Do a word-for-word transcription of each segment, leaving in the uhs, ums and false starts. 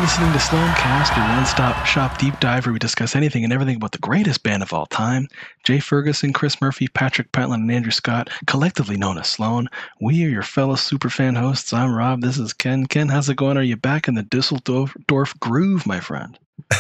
listening to Sloancast, your one-stop shop deep dive where we discuss anything and everything about the greatest band of all time. Jay Ferguson, Chris Murphy, Patrick Pentland, and Andrew Scott, collectively known as Sloan. We are your fellow superfan hosts. I'm Rob. This is Ken. Ken, how's it going? Are you back in the Dusseldorf groove, my friend?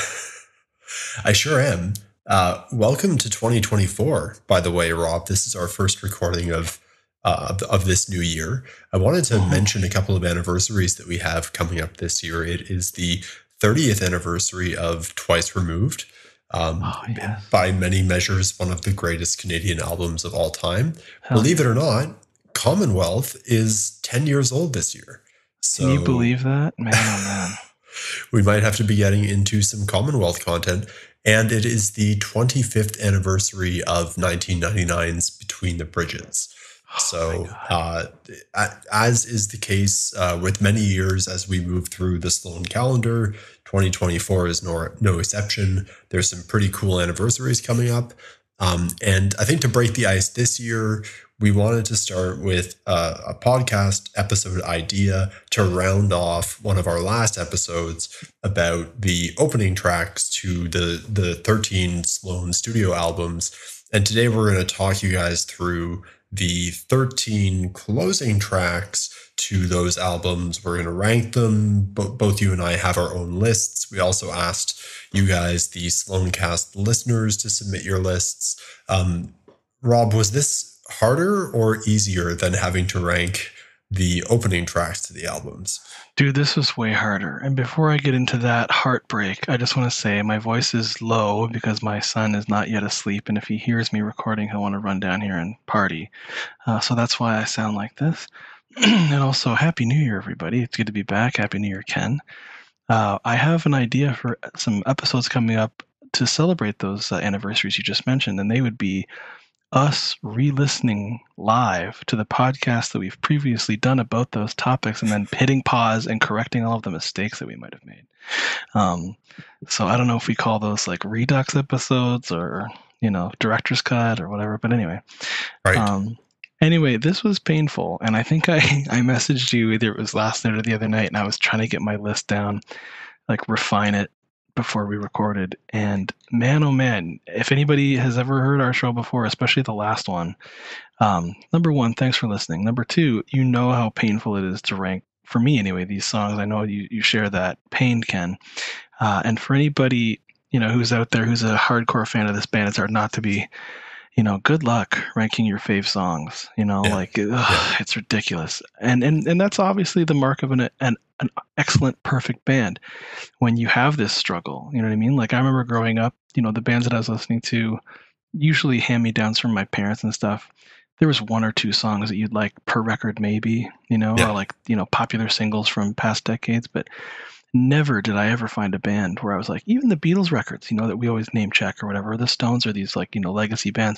I sure am. Uh, welcome to twenty twenty-four, by the way, Rob. This is our first recording of uh, of, of this new year. I wanted to Mhm. mention a couple of anniversaries that we have coming up this year. It is the thirtieth anniversary of Twice Removed. Um, Oh, yes. By many measures, one of the greatest Canadian albums of all time. Hell Believe yeah. it or not, Commonwealth is ten years old this year. So Can you believe that? Man, oh man. we might have to be getting into some Commonwealth content. And it is the twenty-fifth anniversary of nineteen ninety-nine's Between the Bridges. So, uh, as is the case uh, with many years as we move through the Sloan calendar, twenty twenty-four is no, no exception. There's some pretty cool anniversaries coming up. Um, and I think to break the ice this year, we wanted to start with uh, a podcast episode idea to round off one of our last episodes about the opening tracks to the, the thirteen Sloan studio albums. And today we're going to talk you guys through the thirteen closing tracks to those albums. We're going to rank them. Bo- both you and I have our own lists. We also asked you guys, the Sloancast listeners, to submit your lists. Um, Rob, was this harder or easier than having to rank the opening tracks to the albums? Dude, this was way harder. And before I get into that heartbreak, I just want to say my voice is low because my son is not yet asleep. And if he hears me recording, he'll want to run down here and party. Uh, so that's why I sound like this. And also, Happy New Year, everybody. It's good to be back. Happy New Year, Ken. Uh, I have an idea for some episodes coming up to celebrate those uh, anniversaries you just mentioned. And they would be us re-listening live to the podcast that we've previously done about those topics and then hitting pause and correcting all of the mistakes that we might have made. Um, so I don't know if we call those like redux episodes or, you know, director's cut or whatever, but anyway. Right. Um, anyway, this was painful. And I think I, I messaged you either it was last night or the other night, and I was trying to get my list down, like refine it before we recorded. And man, oh man, if anybody has ever heard our show before, especially the last one, um, number one, thanks for listening. Number two, you know how painful it is to rank, for me anyway, these songs. I know you, you share that pain, Ken. Uh, and for anybody, you know, who's out there who's a hardcore fan of this band, it's hard not to be, you know, good luck ranking your fave songs. You know, Yeah. like ugh, Yeah. it's ridiculous. And and and that's obviously the mark of an an an excellent, perfect band when you have this struggle. You know what I mean? Like I remember growing up, you know, the bands that I was listening to, usually hand-me-downs from my parents and stuff. There was one or two songs that you'd like per record, maybe, you know, Yeah. or like, you know, popular singles from past decades, but never did I ever find a band where I was like, even the Beatles records, you know, that we always name check or whatever, or the Stones or these like, you know, legacy bands.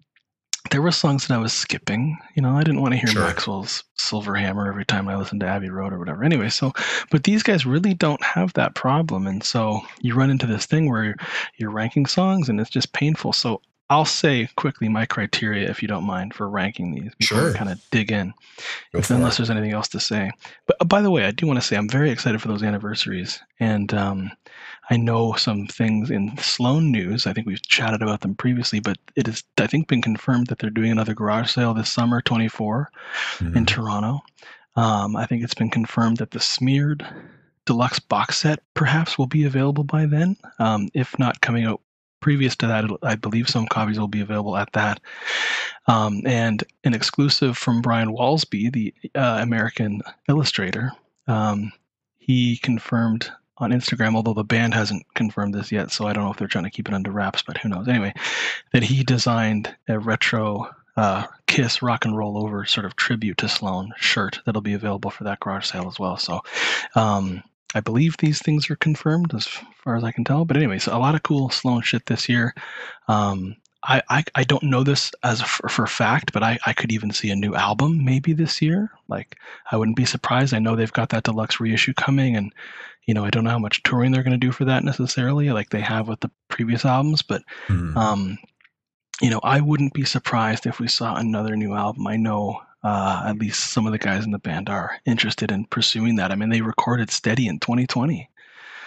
There were songs that I was skipping. You know, I didn't want to hear Sure. Maxwell's Silver Hammer every time I listened to Abbey Road or whatever. Anyway, so, but these guys really don't have that problem. And so you run into this thing where you're, you're ranking songs and it's just painful. So I'll say quickly my criteria, if you don't mind, for ranking these before Sure. we kind of dig in, Go if, for unless it. there's anything else to say. But uh, by the way, I do want to say I'm very excited for those anniversaries. And um, I know some things in Sloan news. I think we've chatted about them previously, but it has, I think, been confirmed that they're doing another garage sale this summer, twenty-four, in Mhm. Toronto. Um, I think it's been confirmed that the Smeared deluxe box set perhaps will be available by then. Um, if not coming out previous to that, it'll- I believe some copies will be available at that. Um, and an exclusive from Brian Walsby, the uh, American illustrator. Um, he confirmed on Instagram, although the band hasn't confirmed this yet, so I don't know if they're trying to keep it under wraps, but who knows. Anyway, that he designed a retro uh, Kiss Rock and Roll Over sort of tribute to Sloan shirt that'll be available for that garage sale as well. So um, I believe these things are confirmed as far as I can tell. But anyway, so a lot of cool Sloan shit this year. Um, I, I, I don't know this as a, for, for a fact, but I, I could even see a new album maybe this year. Like, I wouldn't be surprised. I know they've got that deluxe reissue coming, and you know, I don't know how much touring they're going to do for that necessarily, like they have with the previous albums. But Mhm. um, you know, I wouldn't be surprised if we saw another new album. I know uh, at least some of the guys in the band are interested in pursuing that. I mean, they recorded Steady in twenty twenty.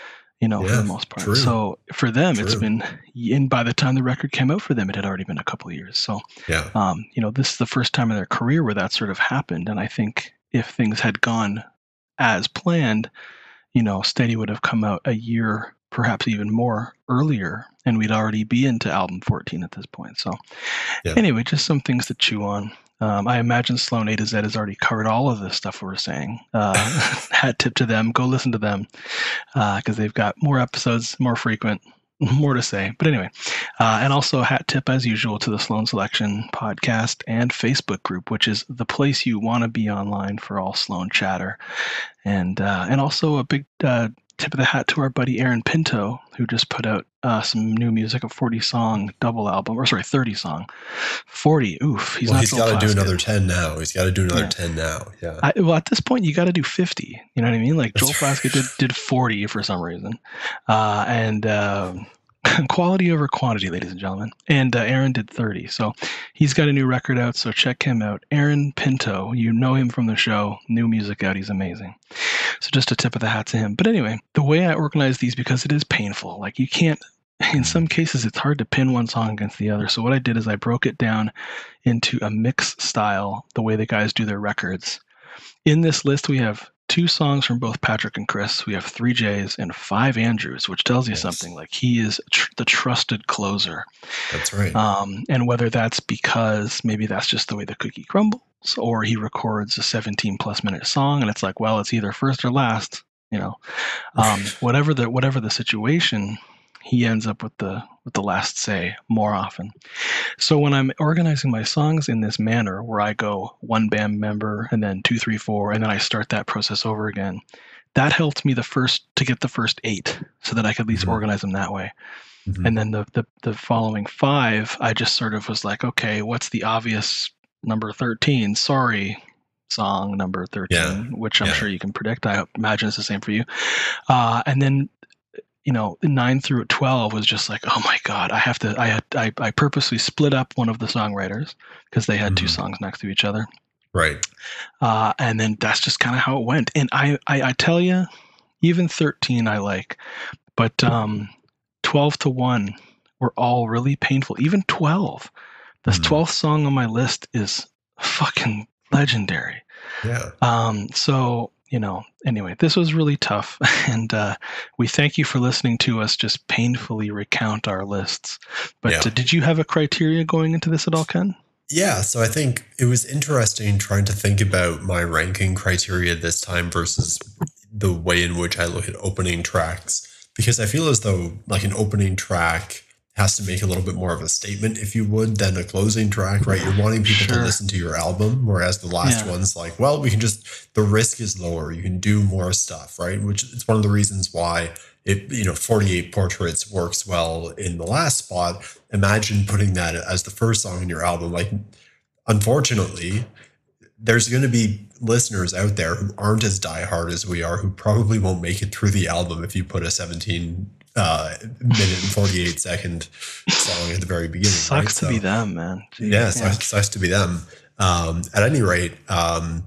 you know, yeah, for the most part. true. So for them, True. it's been, and by the time the record came out for them, it had already been a couple of years. So, yeah, um, you know, this is the first time in their career where that sort of happened. And I think if things had gone as planned, you know, Steady would have come out a year, perhaps even more earlier, and we'd already be into album fourteen at this point. So yeah. anyway, just some things to chew on. Um, I imagine Sloan A to Z has already covered all of this stuff we were saying. Uh, hat tip to them. Go listen to them because uh, they've got more episodes, more frequent, more to say. But anyway, uh, and also hat tip as usual to the Sloan Selection podcast and Facebook group, which is the place you want to be online for all Sloan chatter. And uh, and also a big uh, tip of the hat to our buddy Aaron Pinto, who just put out uh, some new music, a forty song double album, or sorry, thirty song. forty, oof. He's well, not he's got to do another kid. ten now. He's got to do another Yeah. ten now. Yeah. I, well, at this point, you got to do fifty. You know what I mean? Like Joel Plaskett did, did forty for some reason. Uh, and uh, quality over quantity, ladies and gentlemen. And uh, Aaron did thirty. So he's got a new record out, so check him out. Aaron Pinto, you know him from the show. New music out. He's amazing. So just a tip of the hat to him. But anyway, the way I organize these, because it is painful, like you can't, in some cases, it's hard to pin one song against the other. So what I did is I broke it down into a mix style, the way the guys do their records. In this list, we have two songs from both Patrick and Chris. We have three J's and five Andrews, which tells you Yes. something. Like he is tr- the trusted closer. That's right. Um, and whether that's because maybe that's just the way the cookie crumbles, or he records a seventeen plus minute song, and it's like, well, it's either first or last. You know, um, whatever the whatever the situation, he ends up with the with the last say more often. So when I'm organizing my songs in this manner, where I go one band member and then two, three, four, and then I start that process over again, that helped me the first to get the first eight, so that I could at least Mhm. organize them that way. Mhm. And then the, the the following five, I just sort of was like, okay, what's the obvious number thirteen? Sorry, song number thirteen, Yeah. which I'm Yeah. sure you can predict. I imagine it's the same for you. Uh, and then you know, nine through twelve was just like, oh my God, I have to, I had, I, I purposely split up one of the songwriters because they had two Mhm. songs next to each other. Right. Uh, and then that's just kind of how it went. And I, I, I tell you, even thirteen I like, but um, twelve to one were all really painful. Even twelve, this Mhm. twelfth song on my list is fucking legendary. Yeah. Um, so, you know, anyway, this was really tough. And uh, we thank you for listening to us just painfully recount our lists. But Yeah. uh, did you have a criteria going into this at all, Ken? Yeah, so I think it was interesting trying to think about my ranking criteria this time versus the way in which I look at opening tracks, because I feel as though like an opening track has to make a little bit more of a statement, if you would, than a closing track, right? You're wanting people Sure. to listen to your album, whereas the last Yeah. one's like, well, we can just, the risk is lower. You can do more stuff, right? Which is one of the reasons why it, you know, forty-eight Portraits works well in the last spot. Imagine putting that as the first song in your album. Like, unfortunately, there's going to be listeners out there who aren't as diehard as we are, who probably won't make it through the album if you put a seventeen uh, minute and forty-eight second song at the very beginning. Sucks right? to So, be them, man. Jeez. yeah, sucks, sucks to be them. Um, at any rate, um,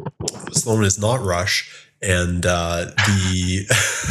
Sloan is not Rush, and uh, the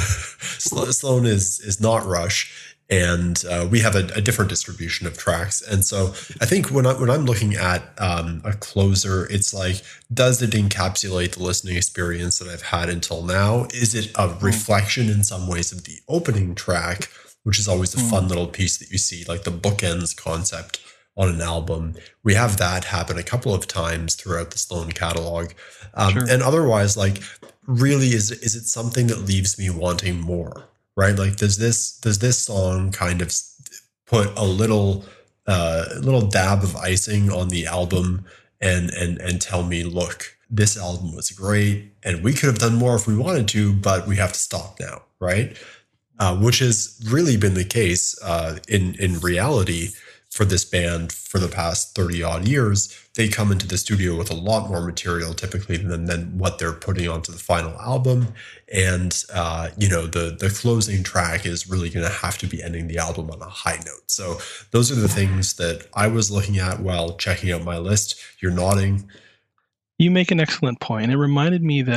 Sloan is is not Rush. And uh, we have a, a different distribution of tracks. And so I think when, I, when I'm looking at um, a closer, it's like, does it encapsulate the listening experience that I've had until now? Is it a reflection in some ways of the opening track, which is always a Mm. fun little piece that you see, like the bookends concept on an album? We have that happen a couple of times throughout the Sloan catalog. Um, Sure. And otherwise, like, really, is is it something that leaves me wanting more? Right? Like, does this does this song kind of put a little uh, little dab of icing on the album and and and tell me, look, this album was great, and we could have done more if we wanted to, but we have to stop now, right? Uh, which has really been the case uh, in in reality for this band for the past thirty odd years. They come into the studio with a lot more material typically than, than what they're putting onto the final album. And, uh, you know, the, the closing track is really going to have to be ending the album on a high note. So those are the things that I was looking at while checking out my list. You're nodding. You make an excellent point. It reminded me that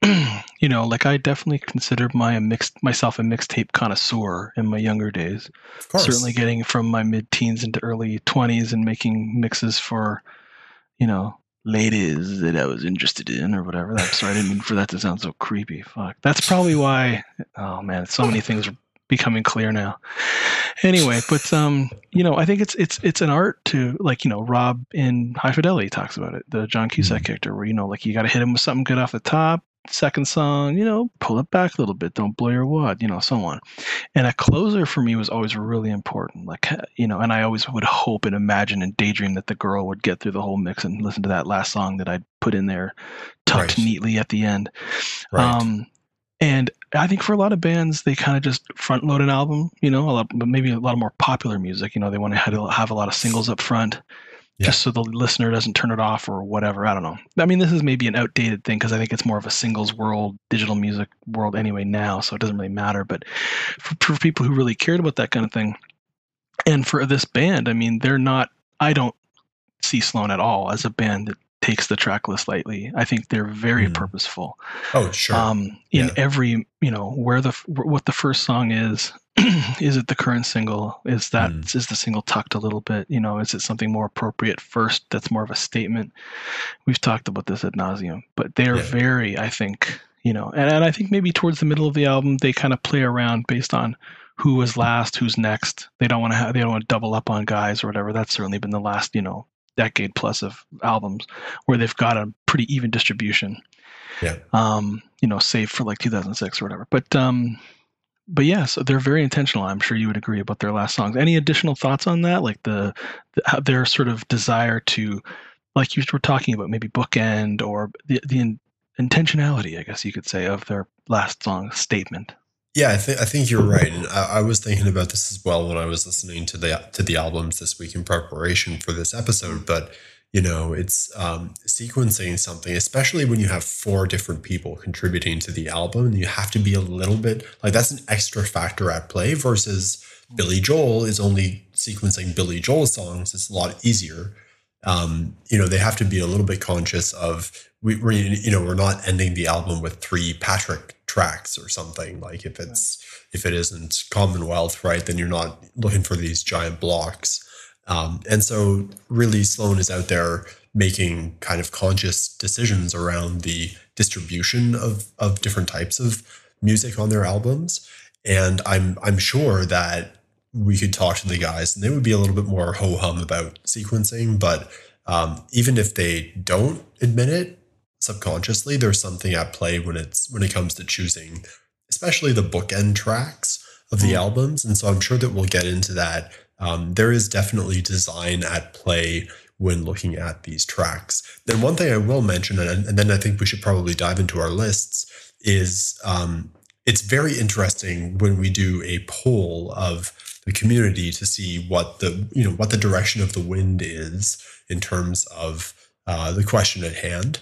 you know, like I definitely considered my a mixed myself a mixtape connoisseur in my younger days. Of course. Certainly getting from my mid-teens into early twenties and making mixes for, you know, ladies that I was interested in or whatever. I'm sorry, I didn't mean for that to sound so creepy. Fuck. That's probably why. Oh man, so many things are becoming clear now. Anyway, but um, you know, I think it's it's it's an art to, like, you know, Rob in High Fidelity talks about it, the John Cusack Mm. character, where, you know, like you got to hit him with something good off the top. Second song, you know, pull it back a little bit, don't blow your wad, you know, so on. And a closer for me was always really important. Like, you know, and I always would hope and imagine and daydream that the girl would get through the whole mix and listen to that last song that I'd put in there, tucked Right. neatly at the end. Right. Um, and I think for a lot of bands, they kind of just front load an album, you know, a lot, but maybe a lot of more popular music. You know, they want to have a lot of singles up front, Yeah. just so the listener doesn't turn it off or whatever. I don't know. I mean, this is maybe an outdated thing because I think it's more of a singles world, digital music world anyway now, so it doesn't really matter. But for, for people who really cared about that kind of thing, and for this band, I mean, they're not. I don't see Sloan at all as a band that takes the track list lightly. I think they're very Mm. purposeful. Oh, sure. Um, in Yeah. every, you know, where the what the first song is. Is it the current single? Is that Mm. is the single tucked a little bit? You know, is it something more appropriate first? That's more of a statement. We've talked about this ad nauseum, but they are Yeah. very, I think, you know, and, and I think maybe towards the middle of the album they kind of play around based on who was last, who's next. They don't want to have, they don't want to double up on guys or whatever. That's certainly been the last, you know, decade plus of albums where they've got a pretty even distribution. Yeah. Um, you know, save for like two thousand six or whatever. But um, but yeah, so they're very intentional. I'm sure you would agree about their last songs. Any additional thoughts on that? Like the, the how their sort of desire to, like you were talking about, maybe bookend or the the in, intentionality, I guess you could say, of their last song statement. Yeah, I think I think you're right, and I, I was thinking about this as well when I was listening to the to the albums this week in preparation for this episode. But you know, it's um, sequencing something, especially when you have four different people contributing to the album, and you have to be a little bit like that's an extra factor at play. Versus Billy Joel is only sequencing Billy Joel songs; it's a lot easier. Um, you know, they have to be a little bit conscious of we, we're you know we're not ending the album with three Patrick tracks or something. Like if it's if it isn't Commonwealth, right, then you're not looking for these giant blocks. Um, and so really Sloan is out there making kind of conscious decisions around the distribution of of different types of music on their albums. And I'm I'm sure that we could talk to the guys and they would be a little bit more ho-hum about sequencing. But um, even if they don't admit it, subconsciously there's something at play when it's when it comes to choosing especially the bookend tracks of the mm. albums. And so I'm sure that we'll get into that. Um, there is definitely design at play when looking at these tracks. Then one thing I will mention, and, and then I think we should probably dive into our lists, is um, it's very interesting when we do a poll of the community to see what the you know what the direction of the wind is in terms of uh, the question at hand.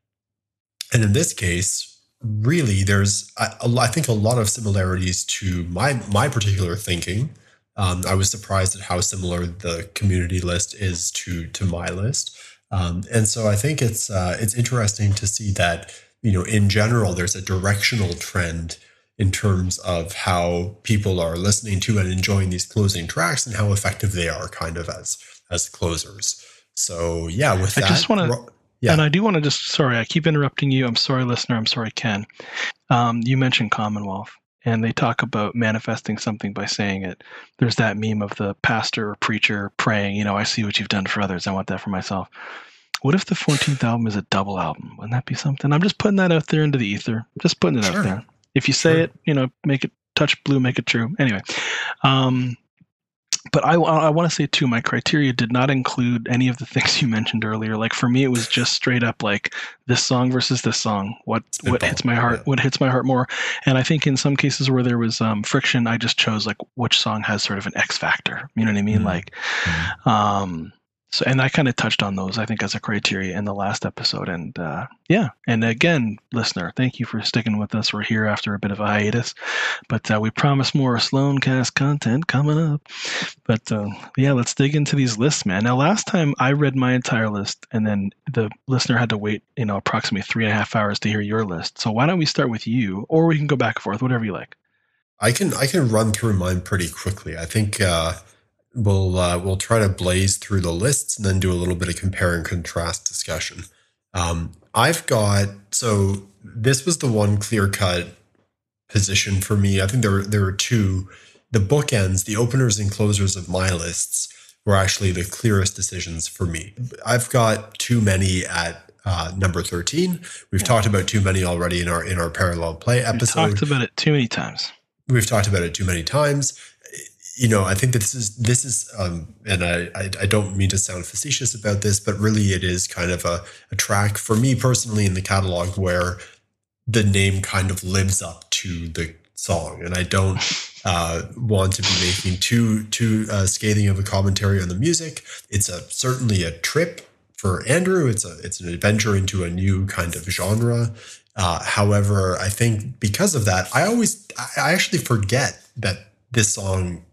And in this case, really, there's, I, I think, a lot of similarities to my my particular thinking. Um, I was surprised at how similar the community list is to to my list. Um, and so I think it's uh, it's interesting to see that, you know, in general, there's a directional trend in terms of how people are listening to and enjoying these closing tracks and how effective they are kind of as as closers. So, yeah, with I that. just want to... Yeah. And I do want to just, sorry, I keep interrupting you. I'm sorry, listener. I'm sorry, Ken. Um, you mentioned Commonwealth, and they talk about manifesting something by saying it. There's that meme of the pastor or preacher praying, you know, I see what you've done for others. I want that for myself. What if the fourteenth album is a double album? Wouldn't that be something? I'm just putting that out there into the ether. Just putting it Sure. out there. If you say Sure. it, you know, make it touch blue, make it true. Anyway. Um, But I, I want to say, too, my criteria did not include any of the things you mentioned earlier. Like, for me, it was just straight up like this song versus this song. What Spitball. what hits my heart? Yeah. What hits my heart more? And I think in some cases where there was um, friction, I just chose, like, which song has sort of an X factor. You know what I mean? Mm. Like, Mm. um, So, and I kind of touched on those, I think, as a criteria in the last episode. And uh, yeah, and again, listener, thank you for sticking with us. We're here after a bit of a hiatus, but uh, we promise more Sloancast content coming up. But uh, yeah, let's dig into these lists, man. Now, last time I read my entire list, and then the listener had to wait, you know, approximately three and a half hours to hear your list. So why don't we start with you, or we can go back and forth, whatever you like. I can I can run through mine pretty quickly. I think. Uh, We'll uh, we'll try to blaze through the lists and then do a little bit of compare and contrast discussion. Um, I've got so this was the one clear cut position for me. I think there were there were two. The bookends, the openers and closers of my lists were actually the clearest decisions for me. I've got Too Many at uh, number thirteen. We've yeah. talked about Too Many already in our in our parallel play episode. We've talked about it too many times. We've talked about it too many times. You know, I think that this is, this is, um, and I, I, I don't mean to sound facetious about this, but really it is kind of a, a track for me personally in the catalog where the name kind of lives up to the song. And I don't uh, want to be making too, too uh, scathing of a commentary on the music. It's a, certainly a trip for Andrew. It's a, it's an adventure into a new kind of genre. Uh, however, I think because of that, I always, I actually forget that this song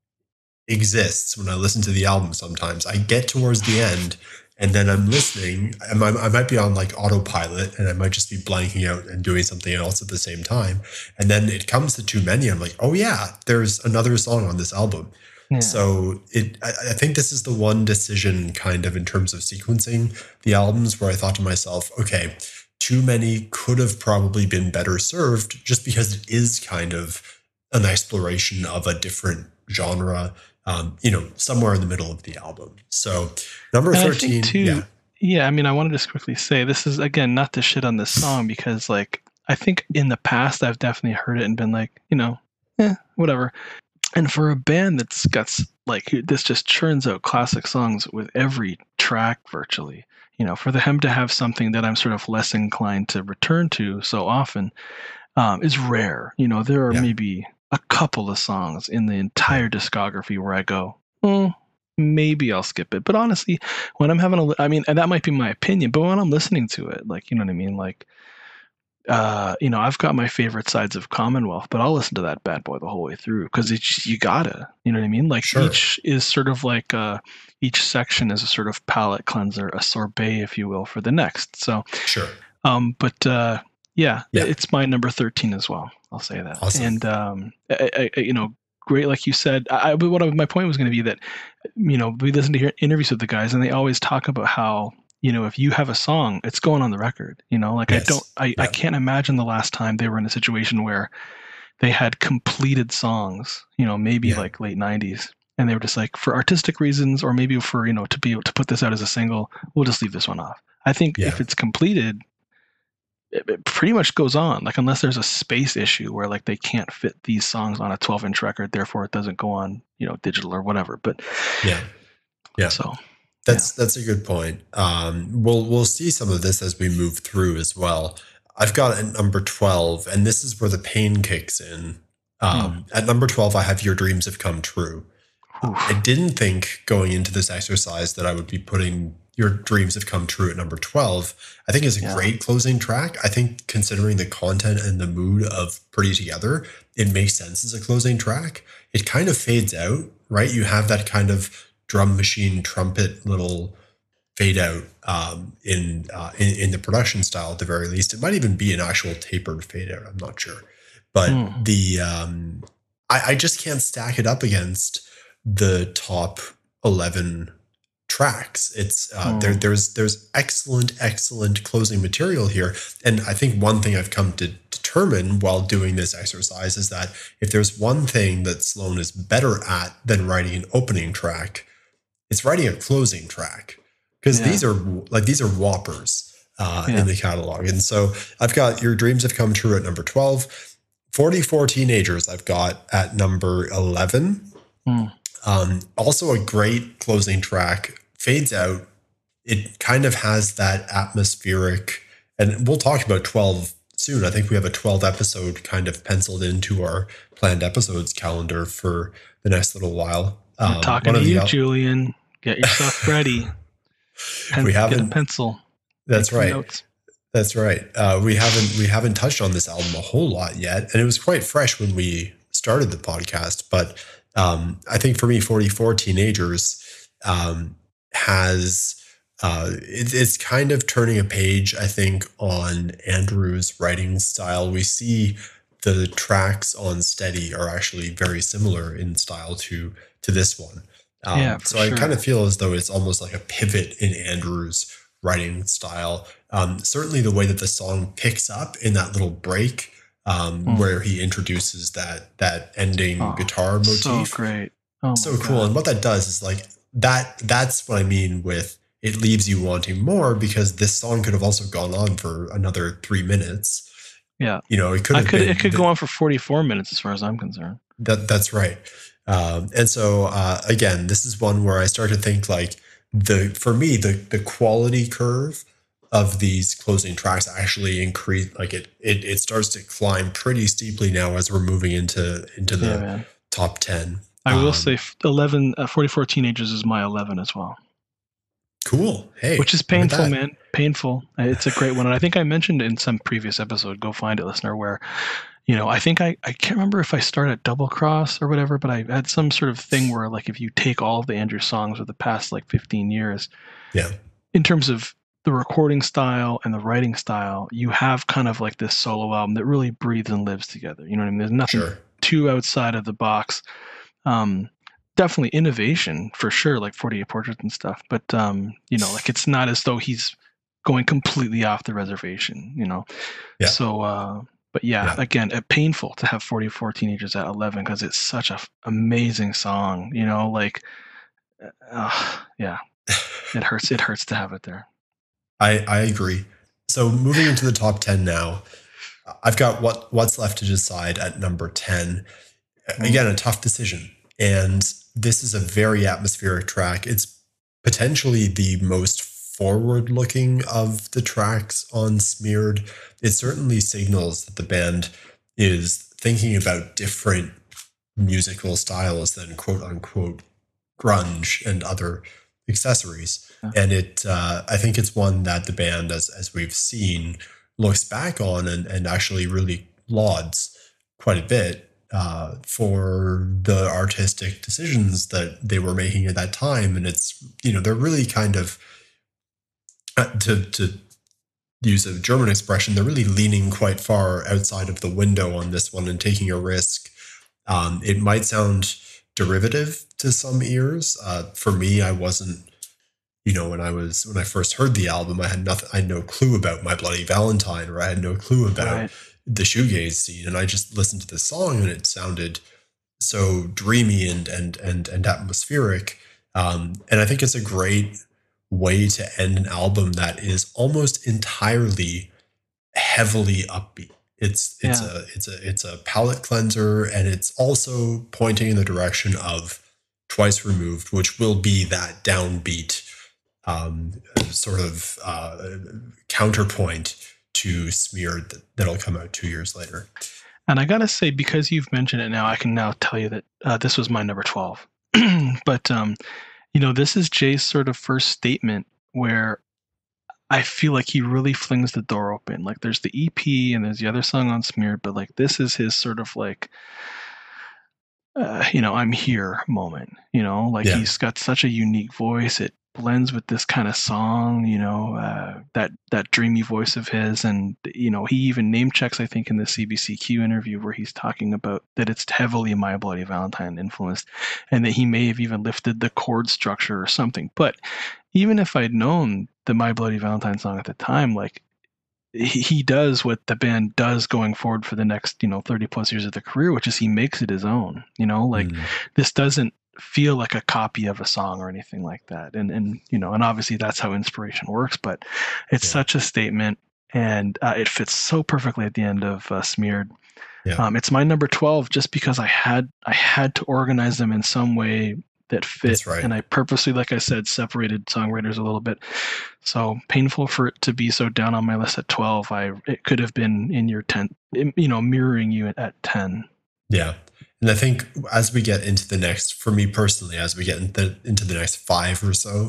exists when I listen to the album. Sometimes I get towards the end and then I'm listening. I might, I might be on like autopilot and I might just be blanking out and doing something else at the same time. And then it comes to Too Many. I'm like, oh yeah, there's another song on this album. Yeah. So it, I, I think this is the one decision kind of in terms of sequencing the albums where I thought to myself, okay, Too Many could have probably been better served just because it is kind of an exploration of a different genre. Um, you know, somewhere in the middle of the album. So number and thirteen. I think too, yeah. yeah, I mean, I want to just quickly say this is, again, not to shit on this song because like, I think in the past I've definitely heard it and been like, you know, eh, whatever. And for a band that's got like, this just churns out classic songs with every track virtually, you know, for them to have something that I'm sort of less inclined to return to so often um, is rare. You know, there are yeah. maybe a couple of songs in the entire discography where I go, hmm, maybe I'll skip it. But honestly, when I'm having a, I mean, and that might be my opinion, but when I'm listening to it, like, you know what I mean? Like, uh, you know, I've got my favorite sides of Commonwealth, but I'll listen to that bad boy the whole way through because it's, you gotta, you know what I mean? Like sure. each is sort of like, uh, each section is a sort of palate cleanser, a sorbet, if you will, for the next. So, sure. Um, but, uh, yeah, yeah, it's my number thirteen as well. I'll say that. Awesome. And, um, I, I, you know, great, like you said, I, but what I, my point was going to be that, you know, we listen to hear interviews with the guys and they always talk about how, you know, if you have a song, it's going on the record, you know, like yes. I don't, I, yeah. I can't imagine the last time they were in a situation where they had completed songs, you know, maybe yeah. like late nineties. And they were just like, for artistic reasons, or maybe for, you know, to be able to put this out as a single, we'll just leave this one off. I think yeah. if it's completed, it pretty much goes on, like unless there's a space issue where like they can't fit these songs on a twelve inch record, therefore it doesn't go on, you know, digital or whatever. But yeah, yeah. So that's yeah. that's a good point. Um, we'll we'll see some of this as we move through as well. I've got at number twelve, and this is where the pain kicks in. Um, mm. At number twelve, I have Your Dreams Have Come True. Oof. I didn't think going into this exercise that I would be putting Your Dreams Have Come True at number twelve. I think it's a yeah. great closing track. I think considering the content and the mood of Pretty Together, it makes sense as a closing track. It kind of fades out, right? You have that kind of drum machine trumpet little fade out um, in, uh, in in the production style at the very least. It might even be an actual tapered fade out. I'm not sure. But mm. the um, I, I just can't stack it up against the top eleven tracks. It's uh, oh. there. There's there's excellent, excellent closing material here, and I think one thing I've come to determine while doing this exercise is that if there's one thing that Sloan is better at than writing an opening track, it's writing a closing track because yeah. these are like these are whoppers uh, yeah. in the catalog. And so I've got Your Dreams Have Come True at number twelve. forty-four Teenagers I've got at number eleven. Mm. Um, also a great closing track. Fades out. It kind of has that atmospheric, and we'll talk about twelve soon. I think we have a twelve episode kind of penciled into our planned episodes calendar for the next little while. I'm um, talking to you, al- Julian. Get yourself ready. Pen, we get a haven't. pencil. That's Make some right. notes. That's right. Uh, we haven't we haven't touched on this album a whole lot yet, and it was quite fresh when we started the podcast. But um, I think for me, forty-four Teenagers um, has uh, it, it's kind of turning a page, I think, on Andrew's writing style. We see the tracks on Steady are actually very similar in style to to this one. Um, Yeah, so for I sure. kind of feel as though it's almost like a pivot in Andrew's writing style. Um, certainly the way that the song picks up in that little break um, Mm. where he introduces that that ending Oh, guitar motif. So great. Oh So my cool. God. And what that does is like that that's what I mean with it leaves you wanting more, because this song could have also gone on for another three minutes. Yeah. You know, it could I have could been it could the- go on for forty-four minutes as far as I'm concerned. that that's right. Um, and so uh, again, this is one where I start to think like the for me the the quality curve of these closing tracks actually increase. Like it it it starts to climb pretty steeply now as we're moving into into the Yeah, man. top ten. I will Um, say f- eleven, uh, forty-four Teenagers is my eleven as well, Cool. Hey, which is look at painful, that. man. Painful. Uh, It's a great one. And I think I mentioned in some previous episode, go find it, listener, where, you know, I think I, I can't remember if I started at Double Cross or whatever, but I had some sort of thing where, like, if you take all of the Andrew songs of the past, like, fifteen years, Yeah. in terms of the recording style and the writing style, you have kind of like this solo album that really breathes and lives together. You know what I mean? There's nothing Sure. too outside of the box. Um, definitely innovation for sure, like forty-eight Portraits and stuff. But um, you know, like it's not as though he's going completely off the reservation. You know, Yeah. so. Uh, but yeah, Yeah. again, uh, painful to have forty-four Teenagers at eleven because it's such a f- amazing song. You know, like, uh, yeah, it hurts. It hurts to have it there. I, I agree. So moving into the top ten now, I've got what what's left to decide at number ten. Again, a tough decision. And this is a very atmospheric track. It's potentially the most forward-looking of the tracks on Smeared. It certainly signals that the band is thinking about different musical styles than quote-unquote grunge and other accessories. Yeah. And it, uh, I think it's one that the band, as as we've seen, looks back on and, and actually really lauds quite a bit uh, for the artistic decisions that they were making at that time. And it's, you know, they're really kind of, uh, to to use a German expression, they're really leaning quite far outside of the window on this one and taking a risk. Um, it might sound derivative to some ears. Uh, for me, I wasn't, you know, when I was when I first heard the album, I had nothing, I had no clue about My Bloody Valentine, or I had no clue about Right. the shoegaze scene, and I just listened to the song and it sounded so dreamy and and and and atmospheric. Um, and I think it's a great way to end an album that is almost entirely heavily upbeat. It's it's Yeah. a it's a it's a palate cleanser, and it's also pointing in the direction of Twice Removed, which will be that downbeat um, sort of uh, counterpoint to Smeared that, that'll come out two years later. And I gotta say, because you've mentioned it now, I can now tell you that uh, this was my number twelve. But um, you know, this is Jay's sort of first statement where I feel like he really flings the door open. Like there's the E P and there's the other song on Smeared, but like this is his sort of like, uh, you know, I'm here moment. You know, like Yeah. he's got such a unique voice. It blends with this kind of song. You know, uh, that that dreamy voice of his, and you know, he even name checks, I think, in the C B C Q interview where he's talking about that it's heavily My Bloody Valentine influenced, and that he may have even lifted the chord structure or something. But even if I'd known the My Bloody Valentine song at the time, like he, he does what the band does going forward for the next, you know, thirty plus years of their career, which is he makes it his own. You know, like Mm. this doesn't feel like a copy of a song or anything like that. And and you know, and obviously that's how inspiration works. But it's Yeah. such a statement, and uh, it fits so perfectly at the end of uh, Smeared. Yeah. Um, it's my number twelve just because I had I had to organize them in some way that fit, That's right. and I purposely, like I said, separated songwriters a little bit. So painful for it to be so down on my list at twelve. I it could have been in your ten, you know, mirroring you at ten. Yeah. And I think as we get into the next, for me personally, as we get into, into the next five or so,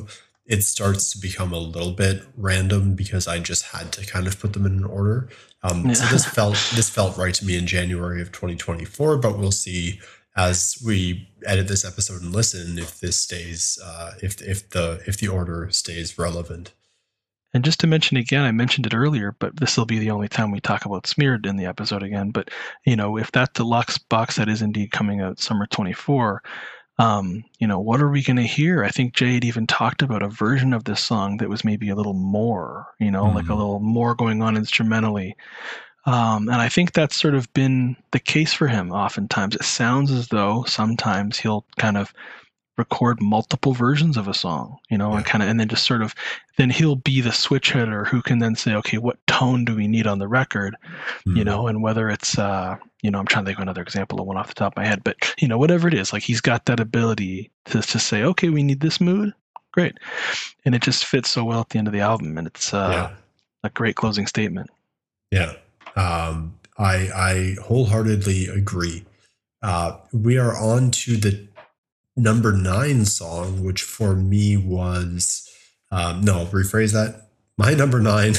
it starts to become a little bit random because I just had to kind of put them in an order. Um, Yeah. So this felt this felt right to me in January of twenty twenty-four, but we'll see as we edit this episode and listen if this stays, uh, if if the if the order stays relevant. And just to mention again, I mentioned it earlier, but this will be the only time we talk about Smeared in the episode again. But, you know, if that deluxe box set is indeed coming out summer twenty-four, um, you know, what are we going to hear? I think Jay had even talked about a version of this song that was maybe a little more, you know, mm. like a little more going on instrumentally. Um, and I think that's sort of been the case for him oftentimes. It sounds as though sometimes he'll kind of record multiple versions of a song, you know, yeah. and kind of, and then just sort of, then he'll be the switch hitter who can then say, okay, what tone do we need on the record, mm. you know, and whether it's, uh, you know, I'm trying to think of another example of one off the top of my head, but you know, whatever it is, like he's got that ability to to say, okay, we need this mood, great, and it just fits so well at the end of the album, and it's uh, yeah. a great closing statement. Yeah, um, I I wholeheartedly agree. Uh, we are on to the number nine song, which for me was, um, no, rephrase that. My number nine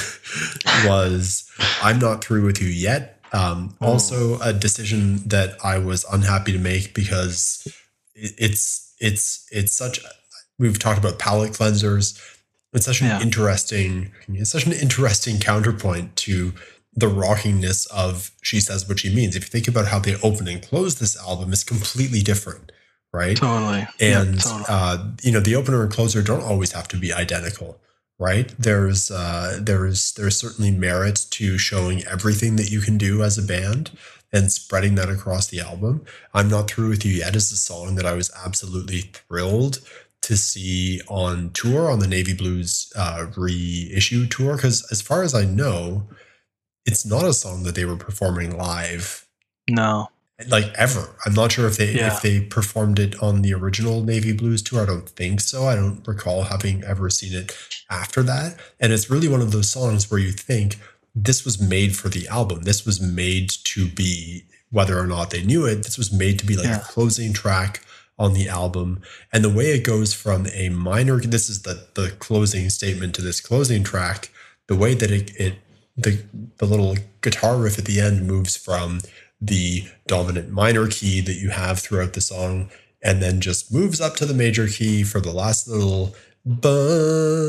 was I'm Not Through With You Yet. Um, oh. Also a decision that I was unhappy to make because it, it's, it's, it's such, we've talked about palate cleansers. It's such an yeah. interesting, it's such an interesting counterpoint to the rockiness of She Says What She Means. If you think about how they open and close this album, it's completely different. Right. Totally. And, yeah, totally. uh, you know, the opener and closer don't always have to be identical, right? There's, uh, there's, there's certainly merit to showing everything that you can do as a band and spreading that across the album. I'm Not Through With You Yet is a song that I was absolutely thrilled to see on tour, on the Navy Blues uh, reissue tour. Because as far as I know, it's not a song that they were performing live. No. Like ever. I'm not sure if they yeah. if they performed it on the original Navy Blues tour. I don't think so. I don't recall having ever seen it after that. And it's really one of those songs where you think this was made for the album. This was made to be, whether or not they knew it, this was made to be like yeah. a closing track on the album. And the way it goes from a minor, this is the the closing statement to this closing track, the way that it, it the the little guitar riff at the end moves from the dominant minor key that you have throughout the song, and then just moves up to the major key for the last little buh.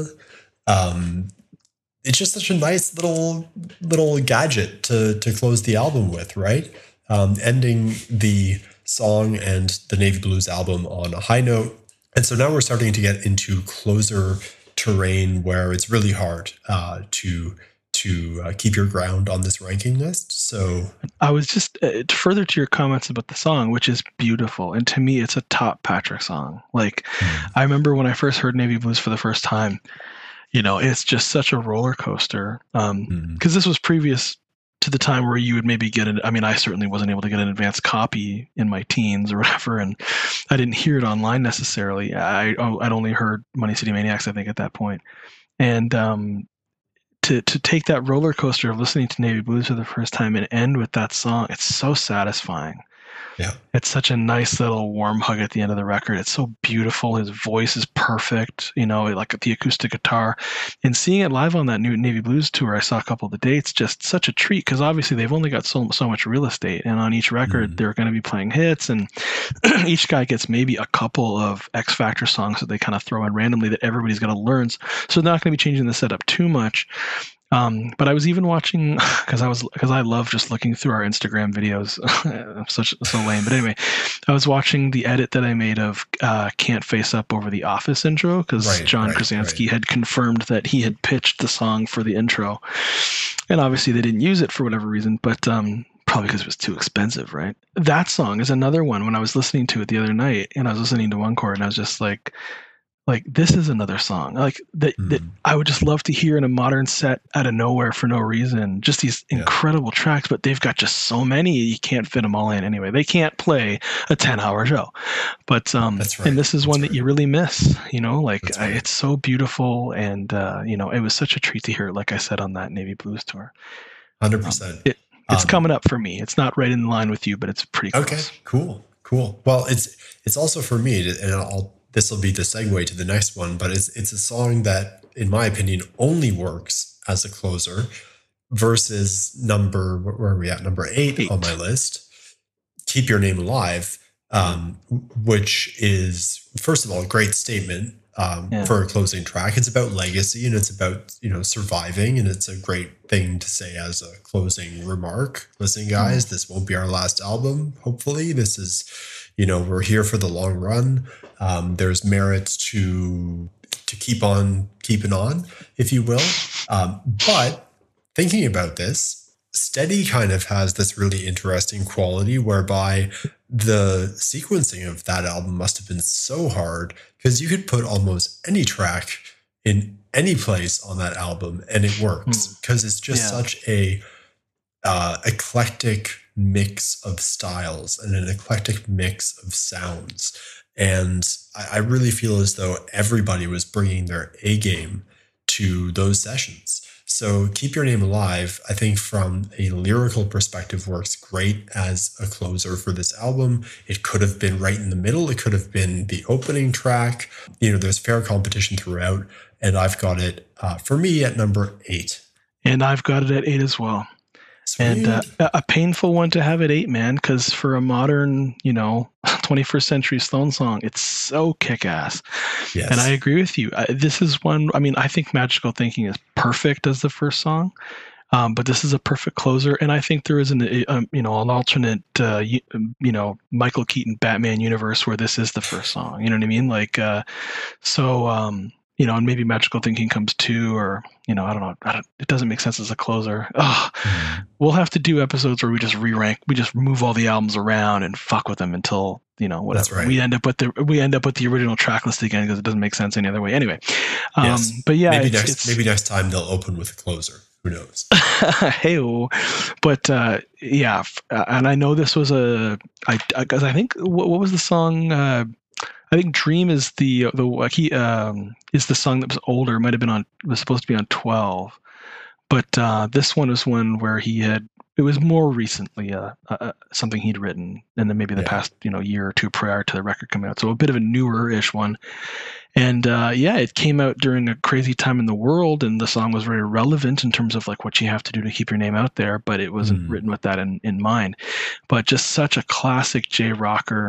Um, it's just such a nice little little gadget to to close the album with, right? Um, ending the song and the Navy Blues album on a high note. And so now we're starting to get into closer terrain where it's really hard uh, to to uh, keep your ground on this ranking list. So I was just uh, further to your comments about the song, which is beautiful. And to me, it's a top Patrick song. Like mm. I remember when I first heard Navy Blues for the first time, you know, it's just such a roller coaster. Um, mm. cause this was previous to the time where you would maybe get it. I mean, I certainly wasn't able to get an advanced copy in my teens or whatever. And I didn't hear it online necessarily. I, oh, I'd only heard Money City Maniacs, I think at that point. And, um, To, to take that roller coaster of listening to Navy Blues for the first time and end with that song, it's so satisfying. Yeah. It's such a nice little warm hug at the end of the record. It's so beautiful. His voice is perfect, you know, like the acoustic guitar. And seeing it live on that new Navy Blues tour, I saw a couple of the dates, just such a treat because obviously they've only got so so much real estate. And on each record, mm. they're going to be playing hits. And each guy gets maybe a couple of X Factor songs that they kind of throw in randomly that everybody's going to learn. So they're not going to be changing the setup too much. Um, but I was even watching because I was because I love just looking through our Instagram videos. I'm such so lame, but anyway, I was watching the edit that I made of uh, "Can't Face Up" over the Office intro because right, John right, Krasinski right. had confirmed that he had pitched the song for the intro, and obviously they didn't use it for whatever reason, but um, probably because it was too expensive, right? That song is another one. When I was listening to it the other night, and I was listening to One Chord, and I was just like. Like this is another song like that, mm. that I would just love to hear in a modern set out of nowhere for no reason. Just these yeah. incredible tracks, but they've got just so many you can't fit them all in anyway. They can't play a ten-hour show, but um, That's right. and this is That's one right. that you really miss. You know, like right. I, it's so beautiful, and uh, you know, it was such a treat to hear it. Like I said on that Navy Blues tour, one hundred percent. Um, it, it's um, coming up for me. It's not right in line with you, but it's pretty close. Okay, cool, cool. Well, it's it's also for me, and I'll. this will be the segue to the next one, but it's it's a song that, in my opinion, only works as a closer versus number, where are we at? Number eight, eight. on my list, Keep Your Name Alive, um, which is, first of all, a great statement um, yeah. for a closing track. It's about legacy and it's about, you know, surviving, and it's a great thing to say as a closing remark. Listen, guys, mm. this won't be our last album. Hopefully this is, you know, we're here for the long run. Um, there's merits to to keep on keeping on, if you will. Um, but thinking about this, Steady kind of has this really interesting quality whereby the sequencing of that album must have been so hard, because you could put almost any track in any place on that album and it works, because it's just yeah. such a uh, eclectic mix of styles and an eclectic mix of sounds. And I, I really feel as though everybody was bringing their A game to those sessions. So Keep Your Name Alive, I think from a lyrical perspective, works great as a closer for this album. It could have been right in the middle. It could have been the opening track. You know, there's fair competition throughout. And I've got it, uh, for me, at number eight. And I've got it at eight as well. Sweet. And uh, a painful one to have at eight, man, because for a modern, you know, twenty-first century Stone song, it's so kick-ass. Yes. And I agree with you. Uh, this is one, I mean, I think Magical Thinking is perfect as the first song, um, but this is a perfect closer. And I think there is an, a, you know, an alternate, uh, you, you know, Michael Keaton Batman universe where this is the first song. You know what I mean? Like, uh, so, um, you know, and maybe Magical Thinking comes two, or, you know, I don't know. I don't, it doesn't make sense as a closer. Oh, mm. We'll have to do episodes where we just re-rank, we just move all the albums around and fuck with them until, you know, whatever. That's right. We end up with the we end up with the original track list again because it doesn't make sense any other way. Anyway, um, yes. but yeah, maybe it's, next it's, maybe next time they'll open with a closer. Who knows? Hey, but uh, yeah, and I know this was a I because I think what, what was the song? Uh, I think Dream is the the he um, is the song that was older. Might have been on was supposed to be on twelve, but uh, this one was one where he had it was more recently uh, uh, something he'd written, and then maybe the yeah. past you know year or two prior to the record coming out. So a bit of a newer-ish one, and uh, yeah, it came out during a crazy time in the world, and the song was very relevant in terms of like what you have to do to keep your name out there. But it wasn't mm. written with that in in mind. But just such a classic J rocker.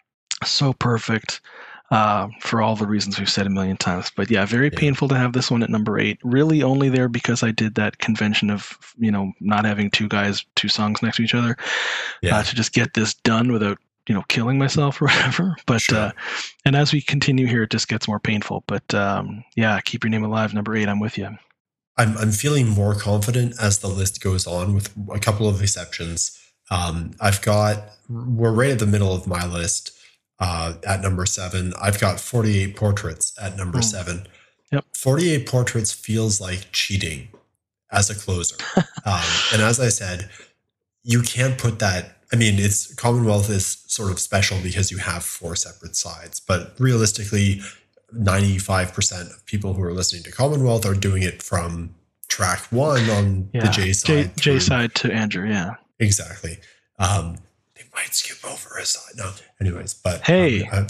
So perfect uh, for all the reasons we've said a million times. But yeah, very yeah. painful to have this one at number eight. Really only there because I did that convention of, you know, not having two guys, two songs next to each other yeah. uh, to just get this done without, you know, killing myself or whatever. But, sure. uh, and as we continue here, it just gets more painful. But um, yeah, Keep Your Name Alive, number eight, I'm with you. I'm, I'm feeling more confident as the list goes on with a couple of exceptions. Um, I've got, we're right at the middle of my list. Uh, at number seven, I've got forty-eight Portraits at number mm. seven. Yep. forty-eight Portraits feels like cheating as a closer. um, and as I said, you can't put that, I mean, it's Commonwealth is sort of special because you have four separate sides, but realistically, ninety-five percent of people who are listening to Commonwealth are doing it from track one on yeah. the J side. J, J side to Andrew, yeah. Exactly. Um, might skip over a side. No, anyways, but hey, um,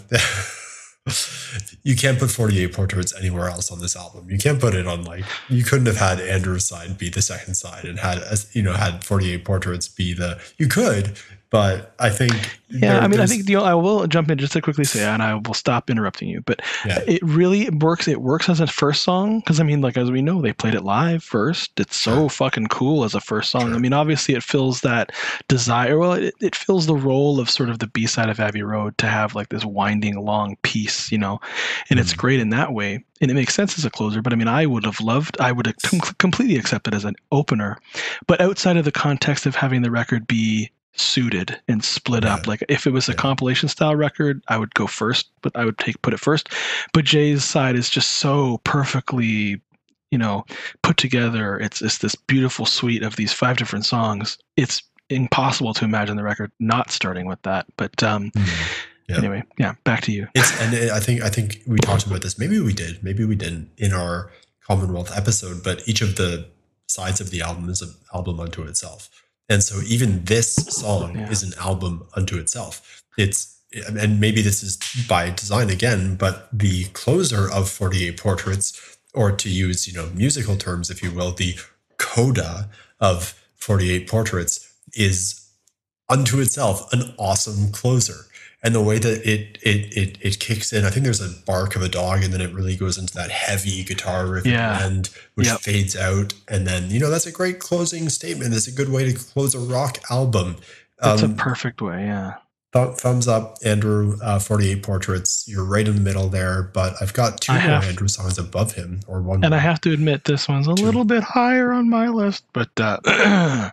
you can't put forty-eight Portraits anywhere else on this album. You can't put it on like you couldn't have had Andrew's side be the second side and had you know had forty-eight Portraits be the you could, but I think yeah, there, I mean I think the I will jump in just to quickly say, and I will stop interrupting you, but yeah. it really works. It works as a first song because I mean, like as we know, they played it live first. It's so sure. fucking cool as a first song. Sure. I mean, obviously, it fills that desire. Well, it, it fills the role of sort of the B side of Abbey Road to have like this winding long piece, you know, and mm. it's great in that way, and it makes sense as a closer. But I mean, I would have loved, I would have com- completely accepted as an opener, but outside of the context of having the record be suited and split yeah. up, like if it was a yeah. compilation style record, I would go first, but I would take put it first. But Jay's side is just so perfectly, you know, put together. It's it's this beautiful suite of these five different songs. It's impossible to imagine the record not starting with that. But um, mm-hmm. yeah. anyway, yeah, back to you. It's and I think I think we talked about this. Maybe we did, maybe we didn't in our Commonwealth episode. But each of the sides of the album is an album unto itself. And so even this song yeah. is an album unto itself. It's and maybe this is by design again, but the closer of forty-eight Portraits, or to use, you know, musical terms, if you will, the coda of forty-eight Portraits is unto itself an awesome closer. And the way that it it it it kicks in, I think there's a bark of a dog, and then it really goes into that heavy guitar riff Yeah. at the end, which Yep. fades out. And then, you know, that's a great closing statement. It's a good way to close a rock album. It's Um, a perfect way, yeah. th- thumbs up, Andrew, uh, forty-eight Portraits. You're right in the middle there, but I've got two I more have- Andrew songs above him, or one And more. I have to admit, this one's a Two. little bit higher on my list, but uh,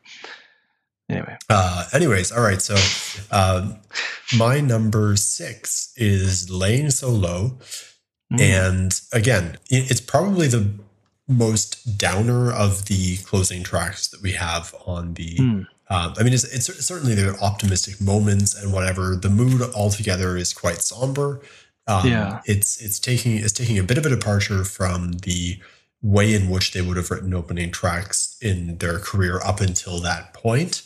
anyway. Uh, anyways, all right. So um, my number six is Laying So Low. Mm. And again, it- it's probably the most downer of the closing tracks that we have on the. Mm. Um, I mean, it's, it's certainly there are optimistic moments and whatever. The mood altogether is quite somber. Um, Yeah. It's it's taking it's taking a bit of a departure from the way in which they would have written opening tracks in their career up until that point.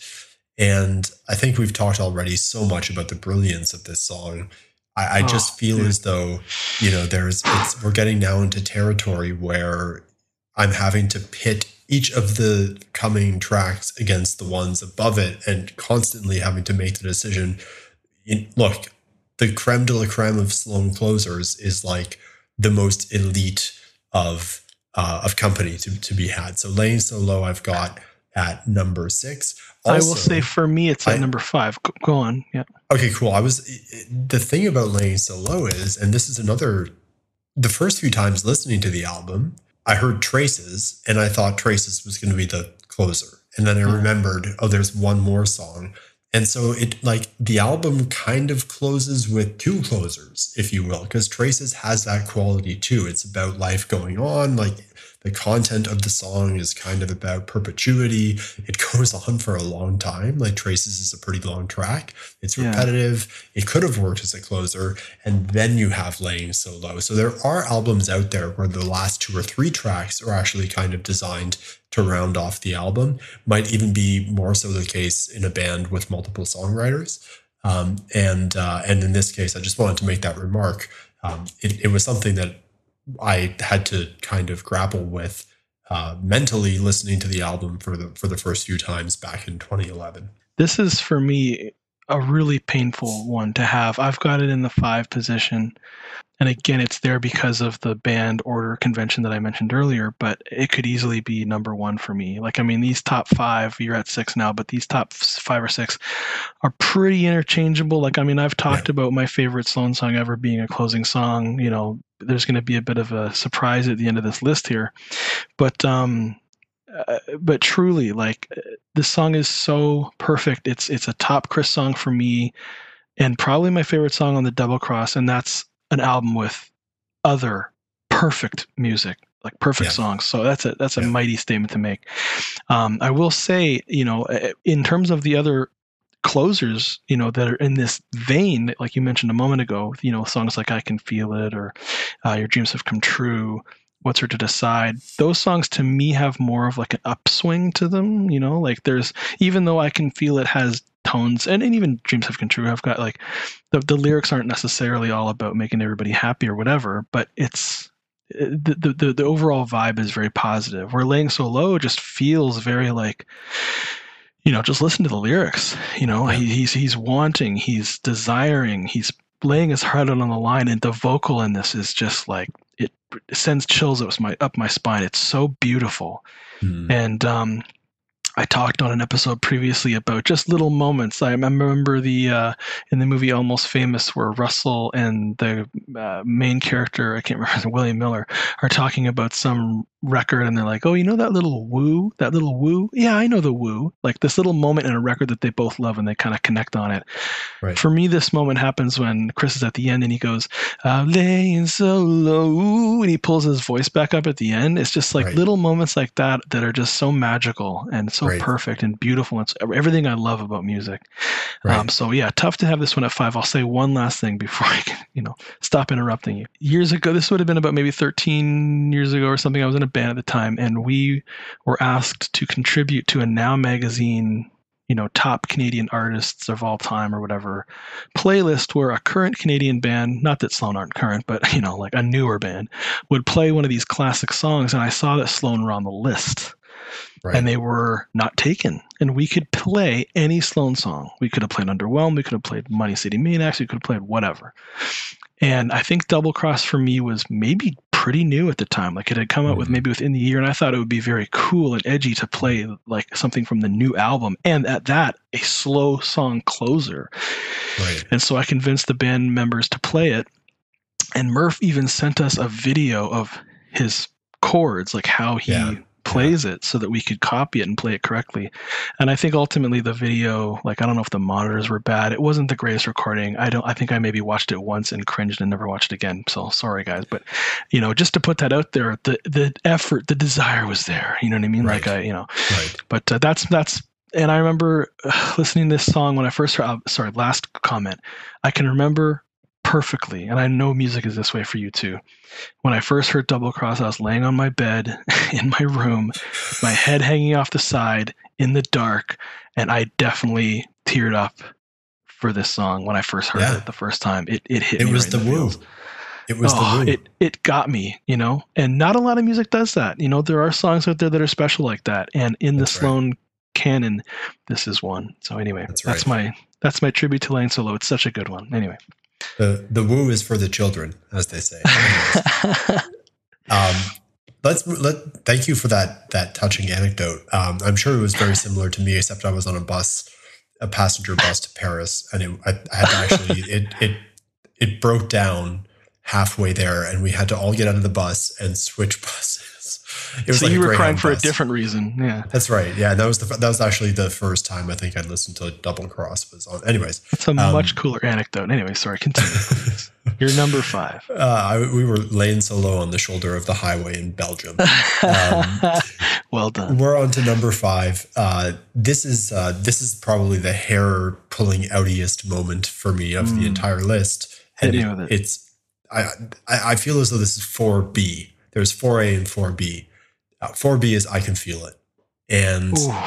And I think we've talked already so much about the brilliance of this song. I, I Oh, just feel dude. as though, you know, there's it's we're getting now into territory where I'm having to pit each of the coming tracks against the ones above it, and constantly having to make the decision. In, look, the creme de la creme of Sloan closers is like the most elite of uh, of company to, to be had. So Laying So Low, I've got at number six. I will Also- say for me, it's at I- number five. Go, go on. Yeah. Okay, cool. I was the thing about Laying So Low is, and this is another. The first few times listening to the album, I heard Traces, and I thought Traces was going to be the closer, and then I Hmm. remembered, oh, there's one more song, and so it like the album kind of closes with two closers, if you will, because Traces has that quality too. It's about life going on, like. The content of the song is kind of about perpetuity. It goes on for a long time. Like Traces is a pretty long track. It's Yeah. repetitive. It could have worked as a closer. And then you have Laying So Low. So there are albums out there where the last two or three tracks are actually kind of designed to round off the album. Might even be more so the case in a band with multiple songwriters. Um, and uh, and in this case, I just wanted to make that remark. Um, it, it was something that I had to kind of grapple with uh, mentally listening to the album for the for the first few times back in twenty eleven. This is for me a really painful one to have. I've got it in the five position. And again, it's there because of the band order convention that I mentioned earlier, but it could easily be number one for me. Like, I mean, these top five, you're at six now, but these top f- five or six are pretty interchangeable. Like, I mean, I've talked about my favorite Sloan song ever being a closing song. You know, there's going to be a bit of a surprise at the end of this list here. But, um, uh, but truly, like, uh, this song is so perfect. It's, it's a top Chris song for me, and probably my favorite song on the Double Cross. And that's an album with other perfect music, like perfect Yeah. songs. So that's a that's a Yeah. mighty statement to make. Um, I will say, you know, in terms of the other closers, you know, that are in this vein, like you mentioned a moment ago, you know, songs like I Can Feel It or uh, Your Dreams Have Come True, What's Her to Decide, those songs to me have more of like an upswing to them, you know, like there's, even though I Can Feel It has tones, and, and even Dreams Have Come True, I've got like, the, the lyrics aren't necessarily all about making everybody happy or whatever, but it's, the, the, the, the overall vibe is very positive. Where Laying So Low just feels very like, you know, just listen to the lyrics, you know, Yeah. he, he's, he's wanting, he's desiring, he's laying his heart out on the line, and the vocal in this is just like, it sends chills up my, up my spine. It's so beautiful. Hmm. And um, I talked on an episode previously about just little moments. I remember the uh, in the movie Almost Famous, where Russell and the uh, main character, I can't remember, William Miller, are talking about some record, and they're like, "Oh, you know that little woo? That little woo? Yeah, I know the woo." Like this little moment in a record that they both love, and they kind of connect on it. Right. For me, this moment happens when Chris is at the end and he goes, "I'm laying so low," and he pulls his voice back up at the end. It's just like Right. little moments like that that are just so magical and so Right. perfect and beautiful. It's everything I love about music. Right. Um, so yeah, tough to have this one at five. I'll say one last thing before I can, you know, stop interrupting you. Years ago, this would have been about maybe thirteen years ago or something. I was in a band at the time, and we were asked to contribute to a Now magazine you know, top Canadian artists of all time or whatever playlist where a current Canadian band, not that Sloan aren't current, but, you know, like a newer band, would play one of these classic songs. And I saw that Sloan were on the list. Right. And they were not taken. And we could play any Sloan song. We could have played Underwhelmed. We could have played Money City Maniacs. We could have played whatever. And I think Double Cross for me was maybe pretty new at the time. Like it had come out mm-hmm. with maybe within the year. And I thought it would be very cool and edgy to play like something from the new album. And at that, a slow song closer. Right. And so I convinced the band members to play it. And Murph even sent us a video of his chords, like how he... Yeah. plays it so that we could copy it and play it correctly. And I think ultimately the video, like, I don't know if the monitors were bad. It wasn't the greatest recording. I don't, I think I maybe watched it once and cringed and never watched it again. So sorry guys, but you know, just to put that out there, the, the effort, the desire was there, you know what I mean? Right. Like I, you know, right. but uh, that's, that's, and I remember uh, listening to this song when I first heard, uh, sorry, last comment, I can remember perfectly, and I know music is this way for you too. When I first heard Double Cross, I was laying on my bed in my room, my head hanging off the side in the dark, and I definitely teared up for this song when I first heard yeah. it the first time. It it hit it me. Was right the in the woo. feels. It was oh, the woo. It it got me, you know. And not a lot of music does that. You know, there are songs out there that are special like that. And in that's the Sloan right. canon, this is one. So anyway, that's, that's right. my that's my tribute to Lane Solo. It's such a good one. Anyway. The the woo is for the children, as they say. um, let's let. Thank you for that that touching anecdote. Um, I'm sure it was very similar to me, except I was on a bus, a passenger bus to Paris, and it, I, I had to actually it it it broke down halfway there, and we had to all get out of the bus and switch buses. It was so like you a were crying for bus. a different reason, yeah. That's right. Yeah, that was the that was actually the first time I think I listened to Double Cross was on. Anyways, it's a um, much cooler anecdote. Anyway, sorry, continue. Please. You're number five. Uh, I, we were laying so low on the shoulder of the highway in Belgium. Um, well done. We're on to number five. Uh, this is uh, this is probably the hair pulling outiest moment for me of mm. the entire list, and Hit it, me with it. it's I, I I feel as though this is four B. There's four A and four B. Uh, four B is I Can Feel It. And Ooh.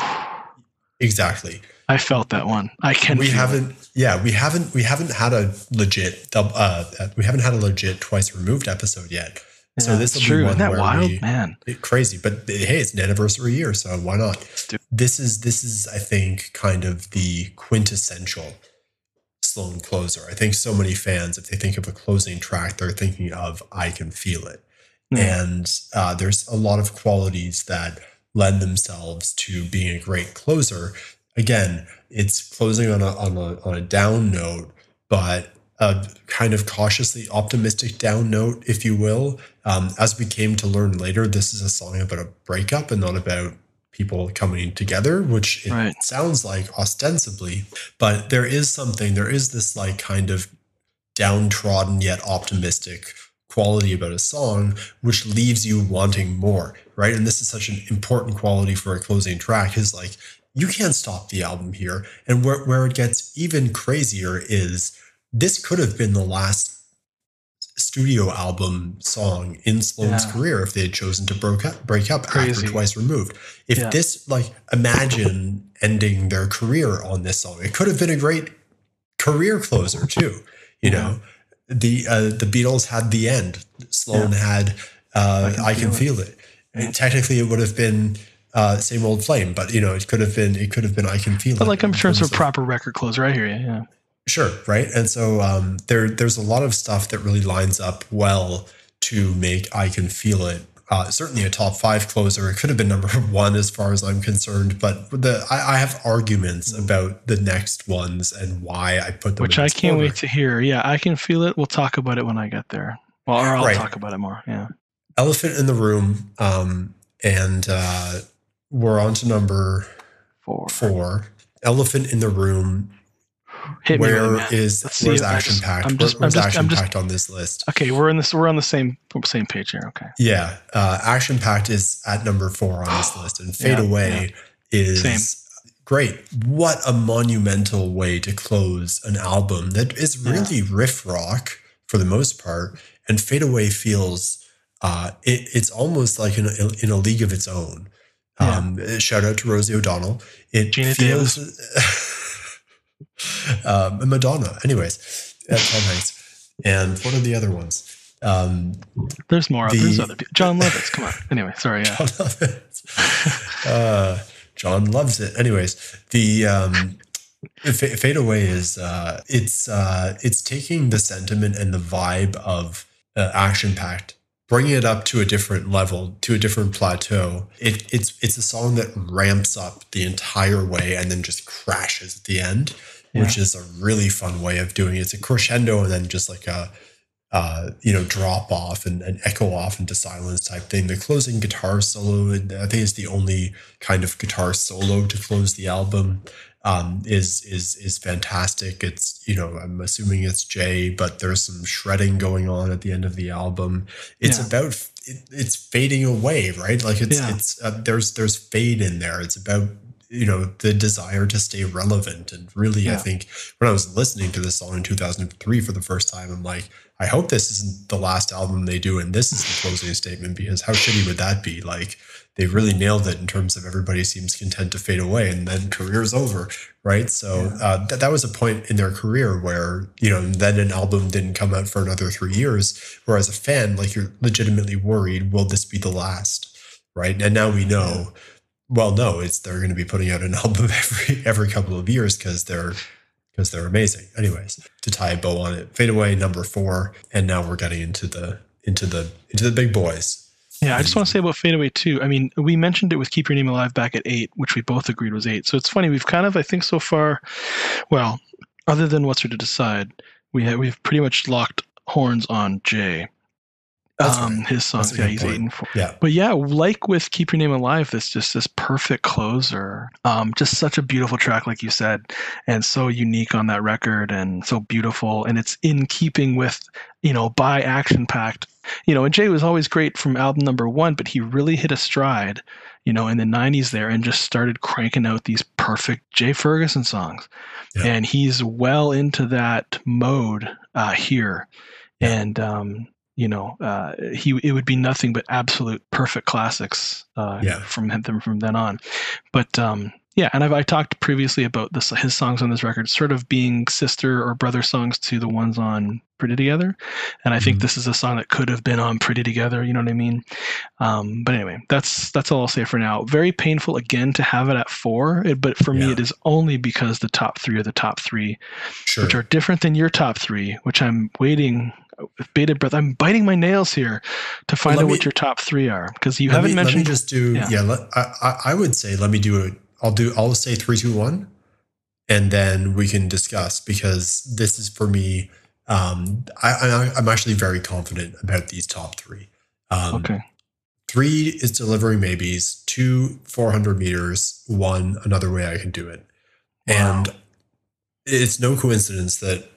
exactly. I felt that one. I can we feel haven't, it. Yeah, we haven't, we haven't had a legit, uh, we haven't had a legit Twice Removed episode yet. Yeah, so this will true. be one Isn't that where wild, we, man? It, crazy, but hey, it's an anniversary year, so why not? This is, this is, I think, kind of the quintessential Sloan closer. I think so many fans, if they think of a closing track, they're thinking of I Can Feel It. Mm. And uh, there's a lot of qualities that lend themselves to being a great closer. Again, it's closing on a on a on a down note, but a kind of cautiously optimistic down note, if you will. Um, as we came to learn later, this is a song about a breakup and not about people coming together, which it right. sounds like ostensibly. But there is something, there is this like kind of downtrodden yet optimistic quality about a song, which leaves you wanting more, right? And this is such an important quality for a closing track is like, you can't stop the album here. And where, where it gets even crazier is this could have been the last studio album song in Sloan's yeah. career if they had chosen to break up, break up after Twice Removed. If yeah. this, like, imagine ending their career on this song. It could have been a great career closer too, you yeah. know? The uh, the Beatles had The End. Sloan yeah. had uh, I Can, I Can Feel, Feel It. it. And technically, it would have been uh, Same Old Flame, but you know, it could have been it could have been I Can Feel but It. But like, I'm sure it's a proper record closer. I hear you. Yeah. Sure, right. And so um, there there's a lot of stuff that really lines up well to make I Can Feel It. Uh, certainly a top five closer. It could have been number one as far as I'm concerned, but the I, I have arguments mm. about the next ones and why I put them Which in I can't order. wait to hear. Yeah, I Can Feel It. We'll talk about it when I get there. Well, or I'll right. talk about it more. Yeah. Elephant in the Room. Um, and uh, we're on to number four. four. Elephant in the Room. Hit Where me really, is where's Action Packed? I'm just, where's I'm just, Action I'm just, Packed on this list? Okay, we're in this. We're on the same same page here. Okay. Yeah, uh, Action Packed is at number four on this list, and Fade yeah, Away yeah. is same. great. What a monumental way to close an album that is really yeah. riff rock for the most part, and Fade Away feels uh, it, it's almost like in a, in a league of its own. Um, yeah. Shout out to Rosie O'Donnell. It Gina feels Davis. um, and Madonna. Anyways, that's Tom Hanks. And what are the other ones? Um, There's more. the, There's other people. John Lovitz. Come on. Anyway, sorry. Yeah. John Lovitz. uh, John loves it. Anyways, the um, F- Fade Away is uh, it's uh, it's taking the sentiment and the vibe of uh, Action Packed, bringing it up to a different level, to a different plateau. It, it's it's a song that ramps up the entire way and then just crashes at the end, yeah. which is a really fun way of doing it. It's a crescendo and then just like a uh, you know drop off and, and echo off into silence type thing. The closing guitar solo, I think, is the only kind of guitar solo to close the album. Um, is is is fantastic. It's, you know, I'm assuming it's Jay, but there's some shredding going on at the end of the album. It's yeah. about it, it's fading away, right? Like it's yeah. it's uh, there's there's fade in there. It's about, you know, the desire to stay relevant. And really, yeah. I think when I was listening to this song in two thousand three for the first time, I'm like, I hope this isn't the last album they do, and this is the closing statement, because how shitty would that be? Like, they really nailed it in terms of everybody seems content to fade away and then career's over, right? So yeah. uh, th- that was a point in their career where, you know, then an album didn't come out for another three years. Where as a fan, like, you're legitimately worried, will this be the last, right? And now we know, well, no, it's they're going to be putting out an album every every couple of years because they're because they're amazing. Anyways, to tie a bow on it, Fade Away, number four, and now we're getting into the into the into the big boys. Yeah, I just want to say about Fade Away too. I mean, we mentioned it with Keep Your Name Alive back at eight, which we both agreed was eight. So it's funny, we've kind of, I think so far, well, other than What's There to Decide, we have, we've pretty much locked horns on Jay. Um, right. His songs, yeah, he's point. eight and four. Yeah. But yeah, like with Keep Your Name Alive, this just this perfect closer. Um, just such a beautiful track, like you said, and so unique on that record, and so beautiful, and it's in keeping with, you know, by Action Packed. You know, and Jay was always great from album number one, but he really hit a stride, you know, in the nineties there, and just started cranking out these perfect Jay Ferguson songs. Yeah. And he's well into that mode uh, here. Yeah. And, um, you know, uh, he it would be nothing but absolute perfect classics uh, yeah. from him from then on. But um, yeah, and I've I talked previously about this his songs on this record sort of being sister or brother songs to the ones on Pretty Together, and I mm-hmm. think this is a song that could have been on Pretty Together. You know what I mean? Um, but anyway, that's that's all I'll say for now. Very painful again to have it at four, it, but for yeah. me it is only because the top three are the top three, sure. which are different than your top three, which I'm waiting. With bated breath, I'm biting my nails here to find well, out me, what your top three are, because you haven't me, mentioned. Let me just do. Yeah, yeah let, I, I would say let me do it. I'll do. I'll say three, two, one, and then we can discuss, because this is for me. Um, I, I I'm actually very confident about these top three. Um, okay. Three is Delivering Maybes. Two, four hundred meters. One, Another Way I Can Do It. Wow. And it's no coincidence that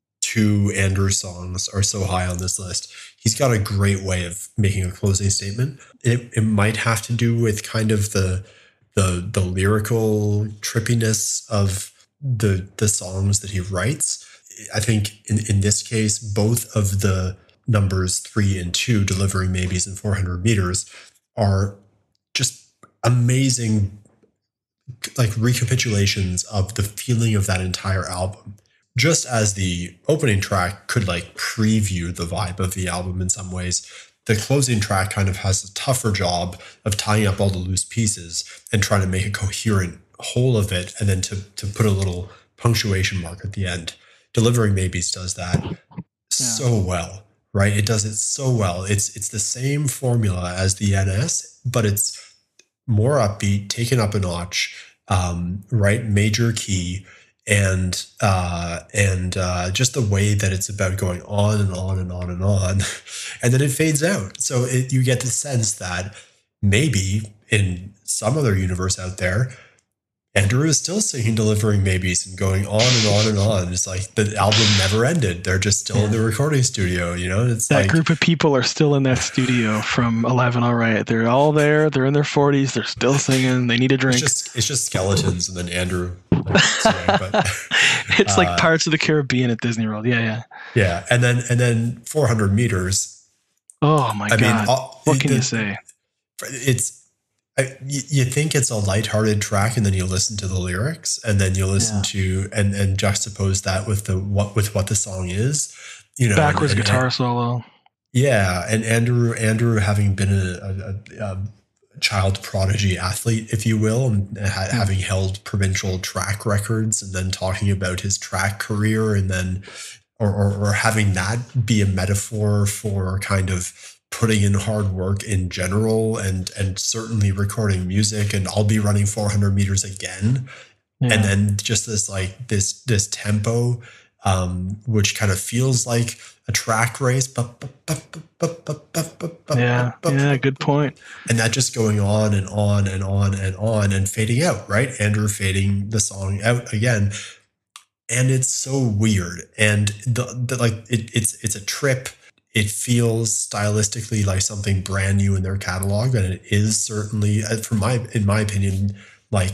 two Andrew songs are so high on this list. He's got a great way of making a closing statement. It it might have to do with kind of the the the lyrical trippiness of the the songs that he writes. I think in, in this case, both of the numbers three and two, Delivering Maybes and four hundred meters, are just amazing, like, recapitulations of the feeling of that entire album. Just as the opening track could, like, preview the vibe of the album in some ways, the closing track kind of has a tougher job of tying up all the loose pieces and trying to make a coherent whole of it, and then to to put a little punctuation mark at the end. Delivering Maybes does that yeah. so well, right? It does it so well. It's it's the same formula as the N S, but it's more upbeat, taken up a notch, um, right? Major key. And uh, and uh, just the way that it's about going on and on and on and on, and then it fades out. So it, you get the sense that maybe in some other universe out there, Andrew is still singing Delivering Maybes and going on and on and on. It's like the album never ended. They're just still yeah. in the recording studio, you know? It's that like, group of people are still in that studio from eleven All Right. They're all there. They're in their forties. They're still singing. They need a drink. It's just, it's just skeletons and then Andrew. Like, but, it's like uh, Pirates of the Caribbean at Disney World. Yeah, yeah. Yeah. And then and then four hundred meters. Oh, my I God. Mean, all, what can the, you say? It's I, you, you think it's a lighthearted track, and then you listen to the lyrics, and then you listen Yeah. to and and juxtapose that with the what with what the song is, you know, Backwards and, and, guitar and solo. yeah, and Andrew Andrew having been a, a, a child prodigy athlete, if you will, and ha- Hmm. having held provincial track records, and then talking about his track career, and then or, or, or having that be a metaphor for kind of putting in hard work in general, and and certainly recording music, and I'll be running four hundred meters again, Yeah. and then just this like this this tempo, um, which kind of feels like a track race. Yeah. Yeah. Good point. And that just going on and on and on and on and fading out, right? Andrew fading the song out again. And it's so weird. And the, the like it, it's it's a trip. It feels stylistically like something brand new in their catalog, and it is certainly, from my in my opinion, like,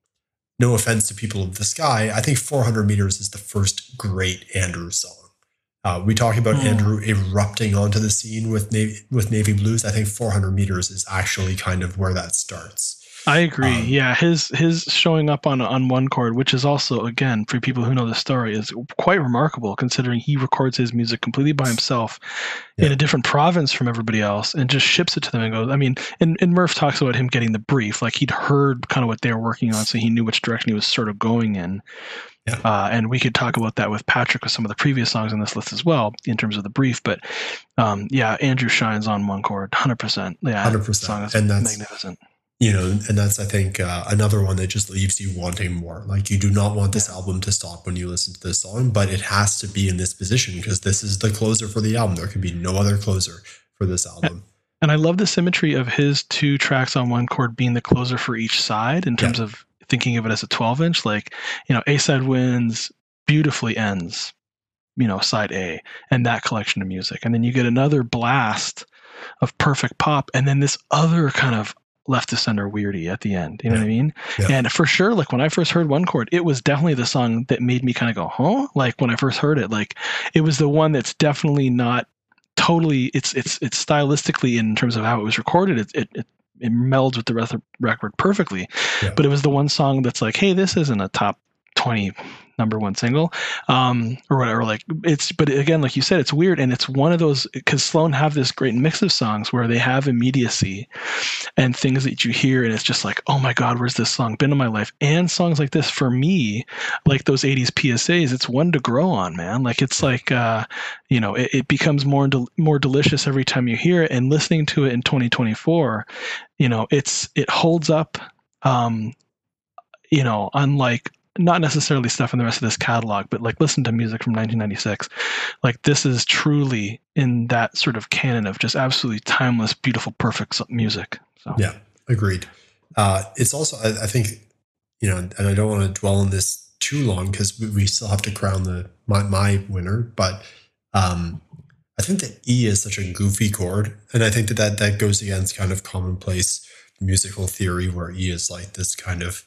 no offense to People of the Sky, I think four hundred meters is the first great Andrew song. Uh, we talk about mm. Andrew erupting onto the scene with Navy, with Navy Blues. I think four hundred meters is actually kind of where that starts. I agree. Um, yeah, his his showing up on on One Chord, which is also, again, for people who know the story, is quite remarkable considering he records his music completely by himself yeah. in a different province from everybody else, and just ships it to them and goes. I mean, and, and Murph talks about him getting the brief, like he'd heard kind of what they were working on, so he knew which direction he was sort of going in. Yeah. Uh, and we could talk about that with Patrick with some of the previous songs on this list as well, in terms of the brief. But um, yeah, Andrew shines on One Chord, one hundred percent. Yeah, one hundred percent. Song is and that's magnificent. You know, and that's, I think, uh, another one that just leaves you wanting more. Like, you do not want this album to stop when you listen to this song, but it has to be in this position because this is the closer for the album. There could be no other closer for this album. And I love the symmetry of his two tracks on One Chord being the closer for each side in terms yeah. of thinking of it as a twelve inch. Like, you know, A-side wins, beautifully ends, you know, side A, and that collection of music. And then you get another blast of perfect pop, and then this other kind of left to center weirdy at the end. You know yeah. what I mean? Yeah. And for sure, like when I first heard One Chord, it was definitely the song that made me kind of go, huh? Like when I first heard it, like it was the one that's definitely not totally, it's it's it's stylistically in terms of how it was recorded, it it, it, it melds with the rest of the record perfectly. Yeah. But it was the one song that's like, hey, this isn't a top twenty number one single, um, or whatever. Like it's, but again, like you said, it's weird, and it's one of those because Sloan have this great mix of songs where they have immediacy and things that you hear, and it's just like, oh my God, where's this song been in my life? And songs like this, for me, like those eighties P S As, it's one to grow on, man. Like it's like, uh, you know, it, it becomes more del- more delicious every time you hear it. And listening to it in twenty twenty-four, you know, it's it holds up, um, you know, unlike. Not necessarily stuff in the rest of this catalog, but like listen to music from nineteen ninety-six. Like this is truly in that sort of canon of just absolutely timeless, beautiful, perfect music. So yeah, agreed. Uh, it's also, I, I think, you know, and I don't want to dwell on this too long because we, we still have to crown the my, my winner, but um, I think that E is such a goofy chord, and I think that, that that goes against kind of commonplace musical theory where E is like this kind of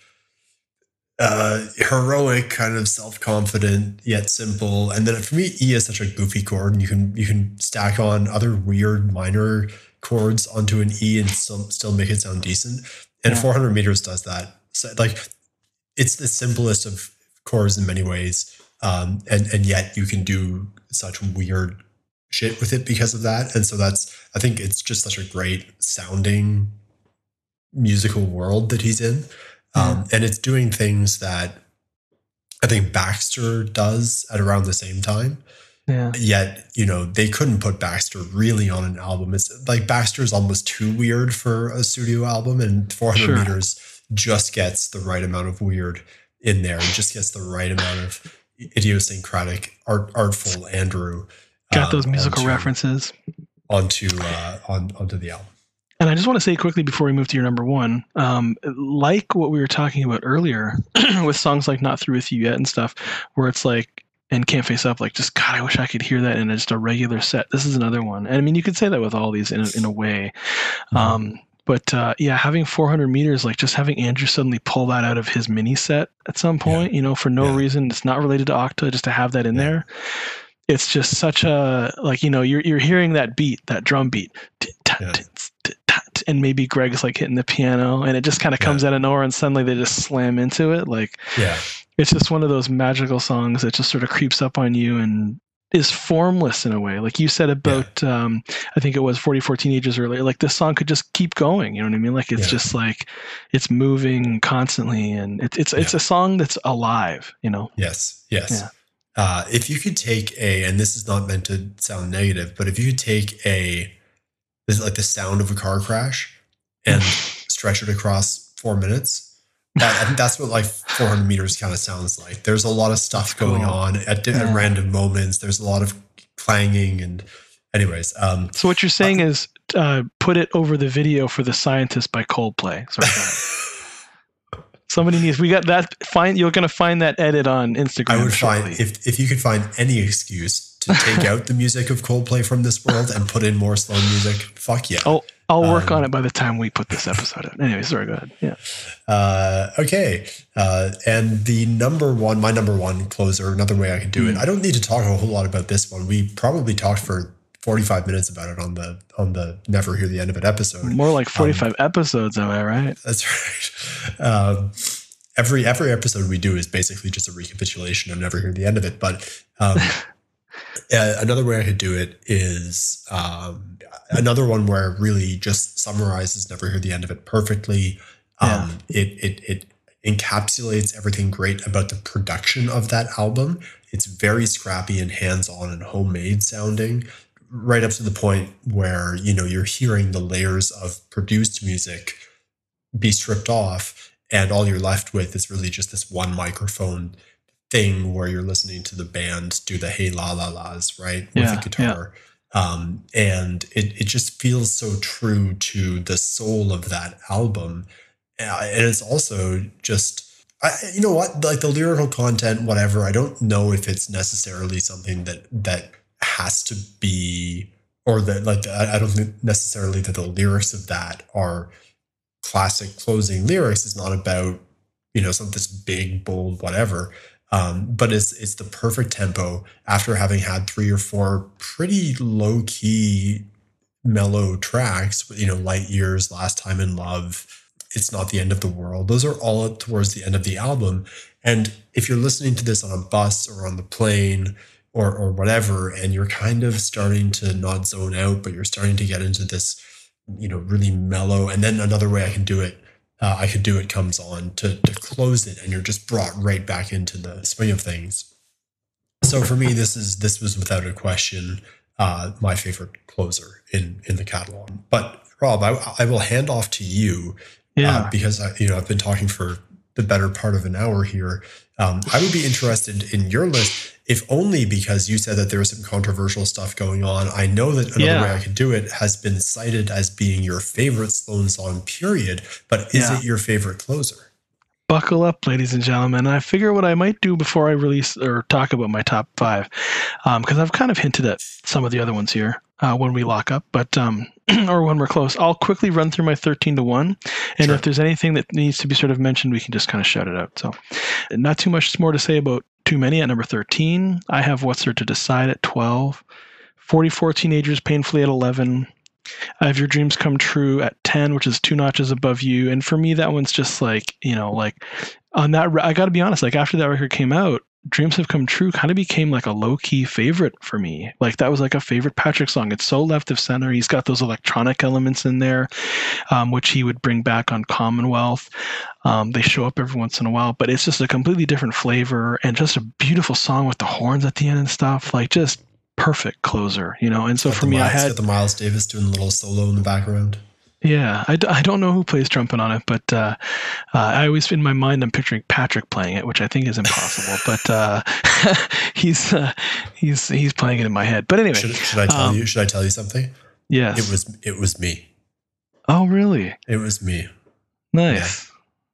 Uh, heroic, kind of self-confident yet simple, and then for me, E is such a goofy chord, and you can you can stack on other weird minor chords onto an E and still still make it sound decent. And yeah. four hundred meters does that. So, like, it's the simplest of chords in many ways, um, and and yet you can do such weird shit with it because of that. And so that's, I think, it's just such a great sounding musical world that he's in. Um, and it's doing things that I think Baxter does at around the same time. Yeah. Yet, you know, they couldn't put Baxter really on an album. It's like Baxter's almost too weird for a studio album, and four hundred sure. meters just gets the right amount of weird in there. It just gets the right amount of idiosyncratic, art, artful Andrew. Got um, those musical onto, references onto uh, on onto the album. And I just want to say quickly before we move to your number one, um, like what we were talking about earlier with songs like Not Through With You Yet and stuff, where it's like, and Can't Face Up, like, just, God, I wish I could hear that in just a regular set. This is another one. And I mean, you could say that with all these in a, in a way. Mm-hmm. Um, but uh, yeah, having four hundred meters, like just having Andrew suddenly pull that out of his mini set at some point, yeah. you know, for no yeah. reason, it's not related to Octa, just to have that in yeah. there. It's just such a, like, you know, you're you're hearing that beat, that drum beat. Yeah. and maybe Greg's like hitting the piano, and it just kind of comes Yeah. out of nowhere, and suddenly they just slam into it. Like, Yeah. it's just one of those magical songs that just sort of creeps up on you and is formless in a way. Like you said about, yeah. um, I think it was forty-four Teenagers earlier, like this song could just keep going. You know what I mean? Like it's yeah. just like, it's moving constantly, and it, it's, it's yeah. a song that's alive, you know? Yes. Yes. Yeah. Uh, if you could take a, and this is not meant to sound negative, but if you could take a, this is like the sound of a car crash and stretch it across four minutes, That, I think that's what like four hundred meters kind of sounds like. There's a lot of stuff cool. going on at, yeah. at random moments. There's a lot of clanging and anyways. Um, so what you're saying uh, is uh, put it over the video for The Scientist by Coldplay. Sorry. Somebody needs, we got that. Find, you're going to find that edit on Instagram. I would shortly. find, if, if you could find any excuse to take out the music of Coldplay from this world and put in more slow music, fuck yeah. Oh, I'll work um, on it by the time we put this episode out. Anyway, sorry, go ahead. Yeah. Uh, okay. Uh, and the number one, my number one closer, another way I could do mm. it. I don't need to talk a whole lot about this one. We probably talked for forty-five minutes about it on the on the Never Hear the End of It episode. More like forty-five um, episodes, am I right? That's right. Um, every every episode we do is basically just a recapitulation of Never Hear the End of It. But um, uh, another way I could do it is um, another one where it really just summarizes Never Hear the End of It perfectly. Um, yeah. It it it encapsulates everything great about the production of that album. It's very scrappy and hands-on and homemade sounding, right up to the point where, you know, you're hearing the layers of produced music be stripped off, and all you're left with is really just this one microphone thing where you're listening to the band do the hey la la la's, right? With yeah, the guitar. Yeah. Um, and it, it just feels so true to the soul of that album. And it's also just, I, you know what, like the lyrical content, whatever, I don't know if it's necessarily something that, that has to be, or that like, I, I don't think necessarily that the lyrics of that are classic closing lyrics. It's not about, you know, some this big, bold, whatever. Um, but it's, it's the perfect tempo after having had three or four pretty low key, mellow tracks, you know, Light Years, Last Time in Love, It's Not the End of the World. Those are all towards the end of the album. And if you're listening to this on a bus or on the plane or or whatever, and you're kind of starting to not zone out, but you're starting to get into this, you know, really mellow. And then another way I can do it, uh, I could do it comes on to, to close it, and you're just brought right back into the swing of things. So for me, this is this was without a question uh, my favorite closer in in the catalog. But Rob, I, I will hand off to you. Yeah, uh, because I, you know, I've been talking for the better part of an hour here. Um, I would be interested in your list, if only because you said that there was some controversial stuff going on. I know that another yeah. way I could do it has been cited as being your favorite Sloan song, period. But is yeah. it your favorite closer? Buckle up, ladies and gentlemen. I figure what I might do before I release or talk about my top five, because um, I've kind of hinted at some of the other ones here uh, when we lock up, but um, or when we're close. I'll quickly run through my thirteen to one, and sure. if there's anything that needs to be sort of mentioned, we can just kind of shout it out. So, not too much more to say about Too Many at number thirteen. I have What's There to Decide at twelve. forty-four Teenagers Painfully at eleven. I have Your Dreams Come True at ten, which is two notches above you. And for me, that one's just like, you know, like on that, I got to be honest, like after that record came out, Dreams Have Come True kind of became like a low key favorite for me. Like that was like a favorite Patrick song. It's so left of center. He's got those electronic elements in there, um, which he would bring back on Commonwealth. Um, they show up every once in a while, but it's just a completely different flavor and just a beautiful song with the horns at the end and stuff. Like just perfect closer, you know. And so for me, Miles, I had got the Miles Davis doing a little solo in the background. Yeah, I, d- I don't know who plays trumpet on it, but uh, uh, I always, in my mind, I'm picturing Patrick playing it, which I think is impossible. but uh, he's uh, he's he's playing it in my head. But anyway, should, should I tell um, you? Should I tell you something? Yes. It was it was me. Oh, really? It was me. Nice. Yeah.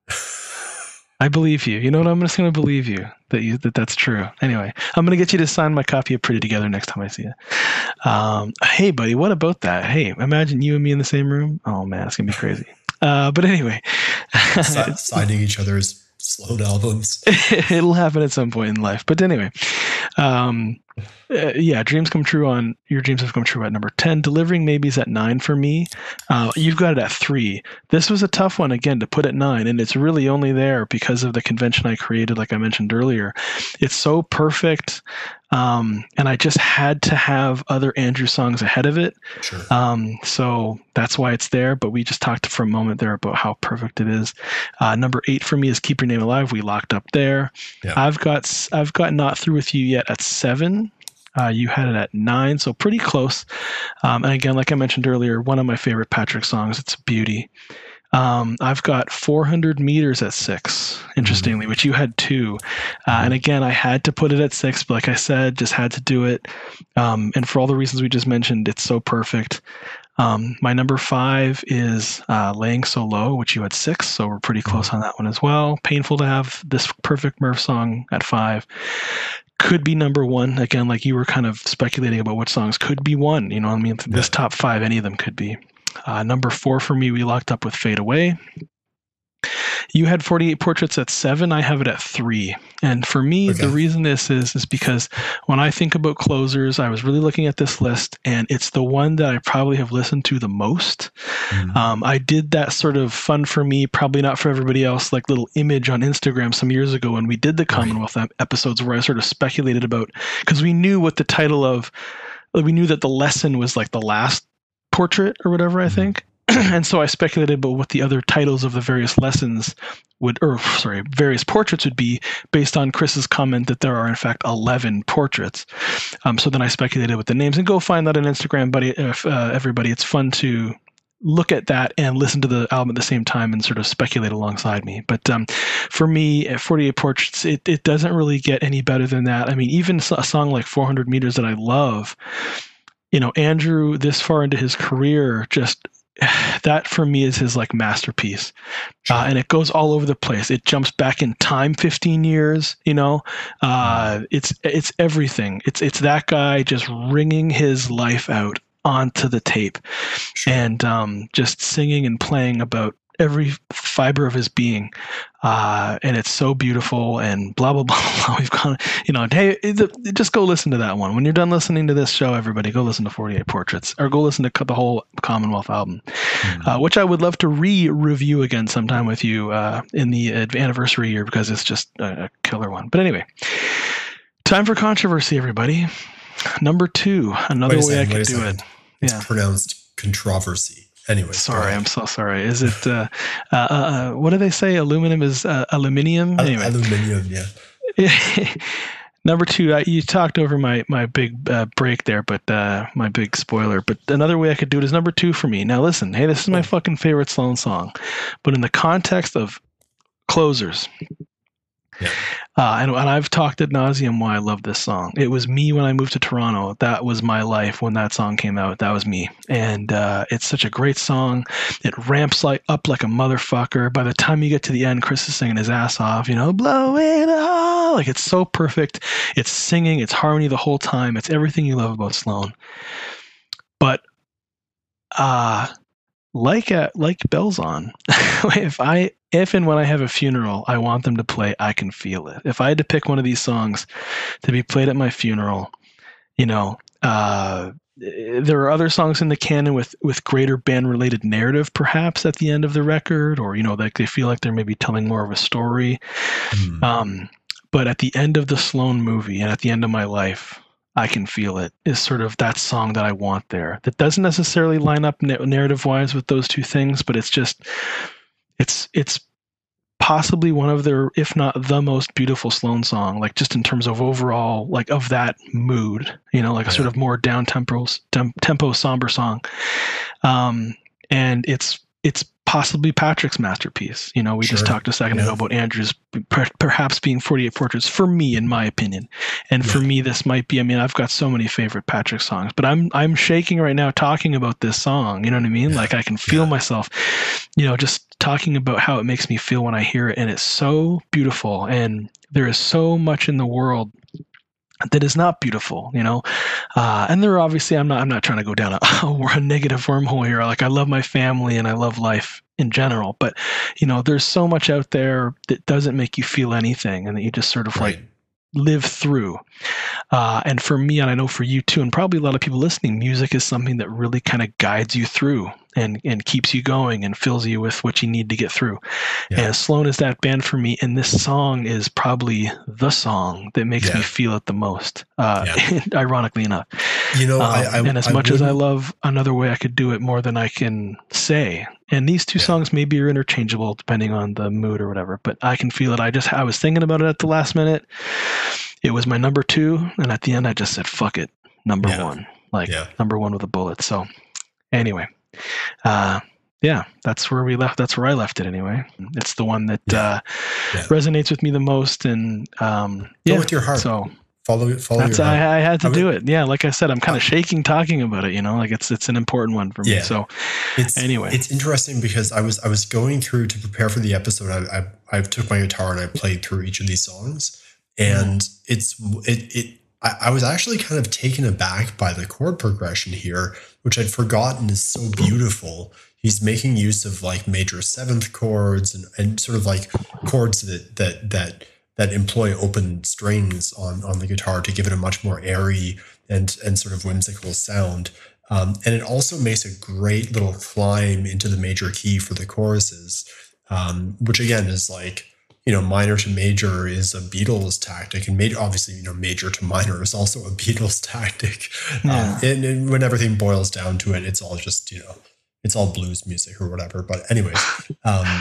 I believe you. You know what? I'm just going to believe you that you that that's true. Anyway, I'm going to get you to sign my copy of Pretty Together next time I see you. Um, hey, buddy, what about that? Hey, imagine you and me in the same room. Oh, man, it's going to be crazy. Uh, but anyway. S- signing each other's Sloan albums. It'll happen at some point in life. But anyway, Um, uh, yeah, Dreams Come True on Your Dreams Have Come True at number ten. Delivering Maybes at nine for me. Uh, you've got it at three. This was a tough one, again, to put at nine, and it's really only there because of the convention I created, like I mentioned earlier. It's so perfect, um, and I just had to have other Andrew songs ahead of it. Sure. Um, so that's why it's there, but we just talked for a moment there about how perfect it is. Uh, number eight for me is Keep Your Name Alive. We locked up there. Yeah. I've got I've got Not Through With You Yet at seven. Uh, you had it at nine, so pretty close. Um, and again, like I mentioned earlier, one of my favorite Patrick songs. It's a beauty. Um, I've got four hundred meters at six, interestingly, mm-hmm. which you had two. Uh, mm-hmm. And again, I had to put it at six, but like I said, just had to do it. Um, and for all the reasons we just mentioned, it's so perfect. Um, my number five is uh, Laying So Low, which you had six, so we're pretty close on that one as well. Painful to have this perfect Murph song at five. Could be number one. Again, like you were kind of speculating about what songs could be one. You know, I mean, this top five, any of them could be. Uh, number four for me, we locked up with Fade Away. You had forty-eight Portraits at seven. I have it at three. And for me, okay. the reason this is, is because when I think about closers, I was really looking at this list, and it's the one that I probably have listened to the most. Mm-hmm. Um, I did that sort of fun for me, probably not for everybody else, like little image on Instagram some years ago when we did the Commonwealth right. episodes where I sort of speculated about, because we knew what the title of, we knew that the lesson was like the last portrait or whatever, I think. And so I speculated about what the other titles of the various lessons would, or sorry, various portraits would be based on Chris's comment that there are in fact eleven portraits. Um, so then I speculated with the names, and go find that on Instagram, buddy. If uh, everybody, it's fun to look at that and listen to the album at the same time and sort of speculate alongside me. But um, for me, at forty-eight Portraits, it, it doesn't really get any better than that. I mean, even a song like four hundred meters that I love, you know, Andrew, this far into his career, just that for me is his like masterpiece. Sure. Uh, and it goes all over the place. It jumps back in time fifteen years, you know, uh, it's, it's everything. It's, it's that guy just wringing his life out onto the tape. Sure. And um, just singing and playing about every fiber of his being. Uh, and it's so beautiful and blah, blah, blah. We've gone, you know, hey, just go listen to that one. When you're done listening to this show, everybody go listen to forty-eight Portraits, or go listen to the whole Commonwealth album, mm-hmm. uh, which I would love to re-review again sometime with you uh, in the anniversary year, because it's just a, a killer one. But anyway, time for controversy, everybody. Number two, another way second, I could do it. It's yeah. pronounced controversy. Anyway, sorry, I'm so sorry. Is it, uh, uh, uh, what do they say? Aluminum is uh, aluminium? Anyway. Aluminium, yeah. Number two, uh, you talked over my, my big uh, break there, but uh, my big spoiler. But another way I could do it is number two for me. Now listen, hey, this is my fucking favorite Sloan song. But in the context of closers, yeah. Uh, and, and I've talked ad nauseum why I love this song. It was me when I moved to Toronto. That was my life when that song came out. That was me. And uh, it's such a great song. It ramps like up like a motherfucker. By the time you get to the end, Chris is singing his ass off, you know, blow it all. Like, it's so perfect. It's singing, it's harmony the whole time. It's everything you love about Sloan. But uh, like uh, like Bells On, if I if and when I have a funeral, I want them to play I Can Feel It. If I had to pick one of these songs to be played at my funeral, you know, uh, there are other songs in the canon with, with greater band-related narrative, perhaps, at the end of the record, or, you know, like they feel like they're maybe telling more of a story. Mm. Um, but at the end of the Sloan movie and at the end of my life, I Can Feel It is sort of that song that I want there. That doesn't necessarily line up na- narrative-wise with those two things, but it's just... It's it's possibly one of their, if not the most beautiful Sloan song, like just in terms of overall, like of that mood, you know, like a sort of more down tempo, tem- tempo somber song. Um, and it's it's possibly Patrick's masterpiece. You know, we sure. just talked a second yeah. ago about Andrew's per- perhaps being forty-eight Portraits for me, in my opinion. And yeah. for me, this might be, I mean, I've got so many favorite Patrick songs, but I'm I'm shaking right now talking about this song. You know what I mean? Yeah. Like I can feel yeah. myself, you know, just talking about how it makes me feel when I hear it. And it's so beautiful. And there is so much in the world that is not beautiful, you know, uh, and there are obviously, I'm not, I'm not trying to go down a, a negative wormhole here. Like, I love my family and I love life in general, but you know, there's so much out there that doesn't make you feel anything, and that you just sort of right. like live through. Uh, and for me, and I know for you too, and probably a lot of people listening, music is something that really kind of guides you through and, and keeps you going and fills you with what you need to get through. Yeah. And Sloan is that band for me. And this song is probably the song that makes yeah. me feel it the most, uh, yeah. ironically enough. You know, um, I, I, and as I much wouldn't... as I love Another Way I Could Do It more than I can say, and these two yeah. songs maybe are interchangeable depending on the mood or whatever, but I can feel it. I just, I was thinking about it at the last minute. It was my number two, and at the end I just said, fuck it, number yeah. one. Like, yeah. number one with a bullet. So, anyway, uh, yeah, that's where we left. That's where I left it anyway. It's the one that yeah. Uh, yeah. resonates with me the most, and um, Go yeah, with your heart. So, follow, follow that's, your heart. I, I had to I do would, it. Yeah, like I said, I'm kind of shaking talking about it, you know, like it's it's an important one for me. Yeah. So, it's, anyway. It's interesting because I was I was going through to prepare for the episode. I, I, I took my guitar and I played through each of these songs. And mm. it's it it I, I was actually kind of taken aback by the chord progression here, which I'd forgotten is so beautiful. He's making use of like major seventh chords and, and sort of like chords that that that that employ open strings on on the guitar to give it a much more airy and and sort of whimsical sound. Um, and it also makes a great little climb into the major key for the choruses, um, which again is like, you know, minor to major is a Beatles tactic, and major, obviously, you know, major to minor is also a Beatles tactic. Yeah. Um, and, and when everything boils down to it, it's all just, you know, it's all blues music or whatever. But anyways, um,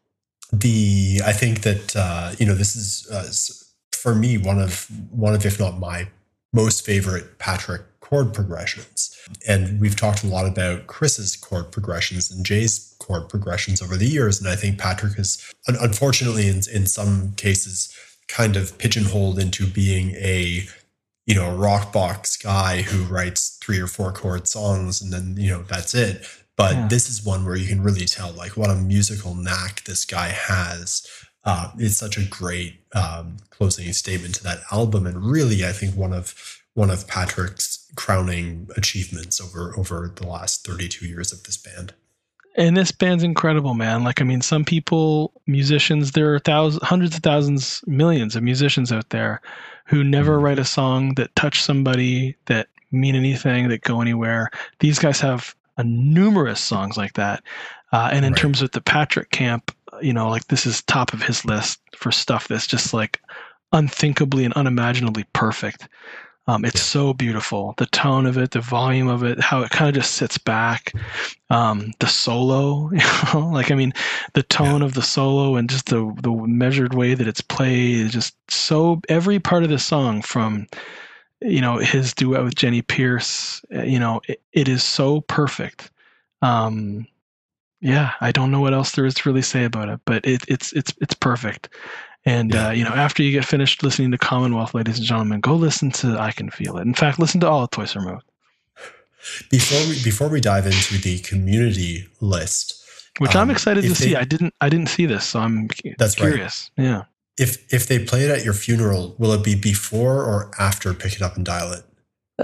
the I think that uh, you know, this is uh, for me one of one of if not my most favorite Patrick chord progressions. And we've talked a lot about Chris's chord progressions and Jay's chord progressions over the years. And I think Patrick is, unfortunately, in, in some cases, kind of pigeonholed into being a, you know, rock box guy who writes three or four chord songs and then, you know, that's it. But yeah. this is one where you can really tell like what a musical knack this guy has. Uh, it's such a great um, closing statement to that album. And really, I think one of one of Patrick's crowning achievements over over the last thirty-two years of this band. And this band's incredible, man. Like, I mean, some people, musicians, there are thousands, hundreds of thousands, millions of musicians out there who never mm. write a song that touch somebody, that mean anything, that go anywhere. These guys have a numerous songs like that. Uh, and in right. terms of the Patrick camp, you know, like this is top of his list for stuff that's just like unthinkably and unimaginably perfect. Um, it's so beautiful. The tone of it, the volume of it, how it kind of just sits back. Um, the solo, you know, like, I mean, the tone yeah. of the solo and just the, the measured way that it's played is just so, every part of the song from, you know, his duet with Jenny Pierce, you know, it, it is so perfect. Um, yeah, I don't know what else there is to really say about it, but it, it's, it's, it's perfect. And, yeah. uh, you know, after you get finished listening to Commonwealth, ladies and gentlemen, go listen to I Can Feel It. In fact, listen to all of Toys Removed. Before we, before we dive into the community list, which um, I'm excited to they, see. I didn't I didn't see this, so I'm that's curious. Right. Yeah. If if they play it at your funeral, will it be before or after Pick It Up and Dial It?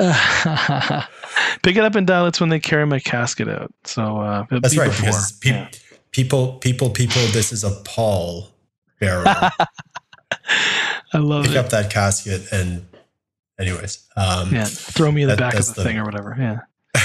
Uh, Pick It Up and Dial It's when they carry my casket out. So uh, that's be right, before. because pe- yeah. people, people, people, this is a Paul burial. I love Pick it. up that casket and, anyways, um, yeah, throw me in the that, back of the, the thing or whatever. Yeah.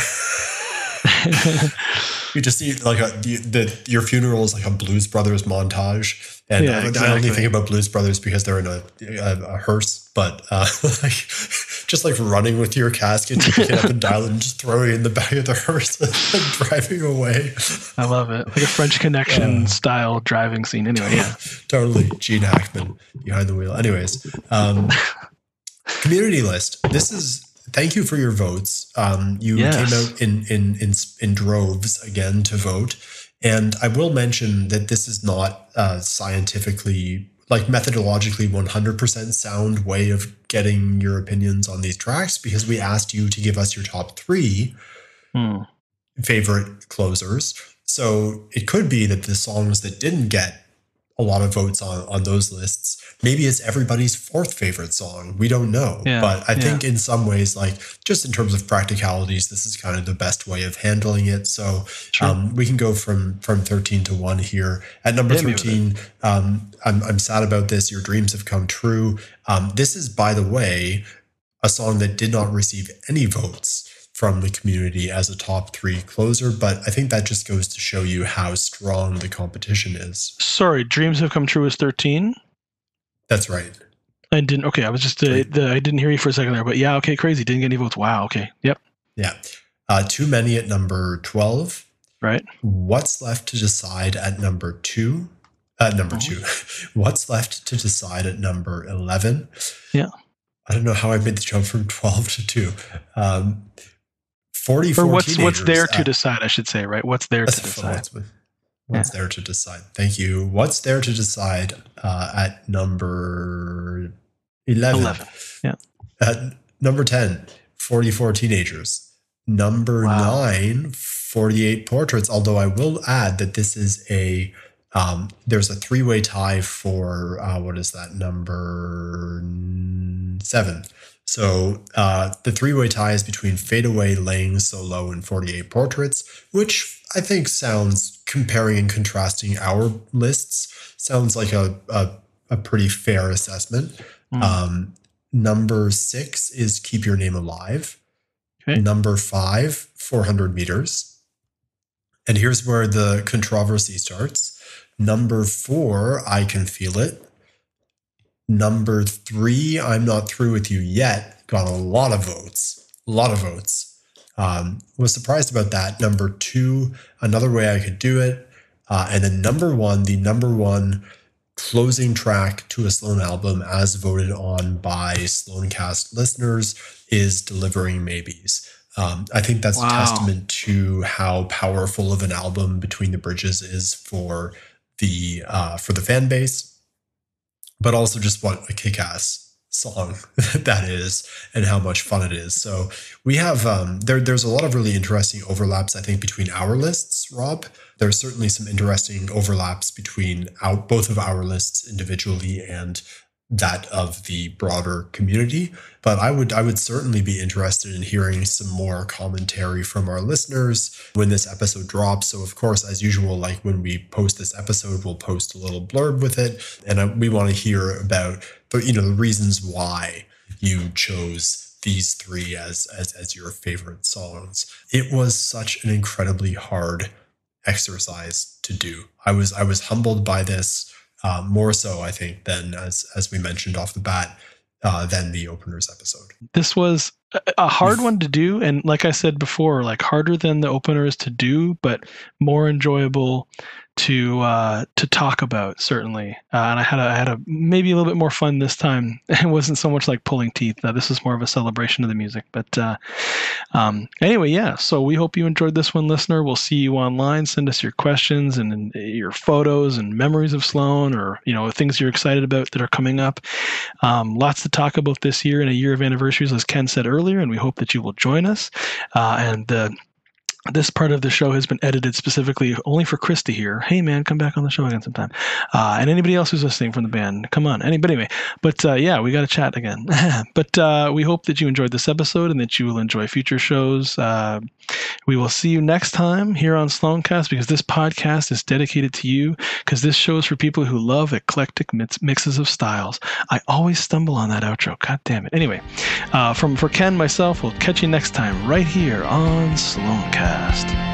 You just see like a, the, the your funeral is like a Blues Brothers montage, and yeah, I, exactly. I only think about Blues Brothers because they're in a, a, a hearse, but uh, like just like running with your casket to pick it up and dial it and just throwing it in the back of the hearse and driving away. I love it, like a French Connection uh, style driving scene. Anyway, yeah, totally. Gene Hackman behind the wheel. Anyways, um, community list. This is. Thank you for your votes. Um, you yes. came out in, in in in droves again to vote, and I will mention that this is not uh, scientifically, like methodologically, one hundred percent sound way of getting your opinions on these tracks, because we asked you to give us your top three hmm. favorite closers. So it could be that the songs that didn't get a lot of votes on, on those lists. Maybe it's everybody's fourth favorite song. We don't know. Yeah, but I yeah. think in some ways, like just in terms of practicalities, this is kind of the best way of handling it. So Sure. um, we can go from from thirteen to one here. At number Hit me with thirteen, um, I'm, I'm sad about this. Your Dreams Have Come True. Um, this is, by the way, a song that did not receive any votes from the community as a top three closer, but I think that just goes to show you how strong the competition is. Sorry, Dreams Have Come True is thirteen? That's right. I didn't, okay, I was just, uh, the, I didn't hear you for a second there, but yeah, okay, crazy. Didn't get any votes. Wow, okay, yep. Yeah. Uh, Too Many at number twelve. Right. What's Left to Decide at number two? At number Oh. two. What's Left to Decide at number eleven? Yeah. I don't know how I made the jump from twelve to two. Um, forty-four Or what's what's teenagers there to at- decide, I should say, right? What's there to That's decide? what's, what's there to decide. Thank you. What's There to Decide uh, at number eleven. eleven. Yeah. At number ten, forty-four teenagers. Number Wow. nine, forty-eight portraits. Although I will add that this is a, um, there's a three-way tie for, uh, what is that, number seven. So uh, the three-way tie is between Fade Away, Laying So Low, and forty-eight Portraits, which I think sounds, comparing and contrasting our lists, sounds like a, a, a pretty fair assessment. Mm. Um, number six is Keep Your Name Alive. Okay. Number five, four hundred meters. And here's where the controversy starts. Number four, I Can Feel It. Number three, I'm Not Through With You Yet, got a lot of votes. A lot of votes. Um, was surprised about that. Number two, Another Way I Could Do It. Uh, and then number one, the number one closing track to a Sloan album as voted on by Sloancast listeners is Delivering Maybes. Um, I think that's Wow. a testament to how powerful of an album Between the Bridges is for the uh, for the fan base, but also just what a kick-ass song that is and how much fun it is. So we have um, there. There's a lot of really interesting overlaps, I think, between our lists, Rob. There's certainly some interesting overlaps between our, both of our lists individually and that of the broader community. But I would I would certainly be interested in hearing some more commentary from our listeners when this episode drops. So of course, as usual, like when we post this episode, we'll post a little blurb with it. And I, we want to hear about the, you know, the reasons why you chose these three as, as, as your favorite songs. It was such an incredibly hard exercise to do. I was I was humbled by this. Uh, more so, I think, than as as we mentioned off the bat, uh, than the openers episode. This was a- a hard one to do, and like I said before, like harder than the openers to do, but more enjoyable to uh, to talk about, certainly. Uh, and I had a, I had a maybe a little bit more fun this time. It wasn't so much like pulling teeth. Uh, this is more of a celebration of the music. But uh, um, anyway, yeah. So we hope you enjoyed this one, listener. We'll see you online. Send us your questions and, and your photos and memories of Sloan, or you know things you're excited about that are coming up. Um, lots to talk about this year and a year of anniversaries, as Ken said earlier, and we hope that you will join us. Uh, and uh, this part of the show has been edited specifically only for Chris to hear. Hey, man, come back on the show again sometime. Uh, and anybody else who's listening from the band, come on. Anybody, anyway. But uh, yeah, we got to chat again. But uh, we hope that you enjoyed this episode and that you will enjoy future shows. Uh, we will see you next time here on Sloancast, because this podcast is dedicated to you, because this show is for people who love eclectic mix- mixes of styles. I always stumble on that outro. God damn it. Anyway, uh, from for Ken, myself, we'll catch you next time right here on Sloancast.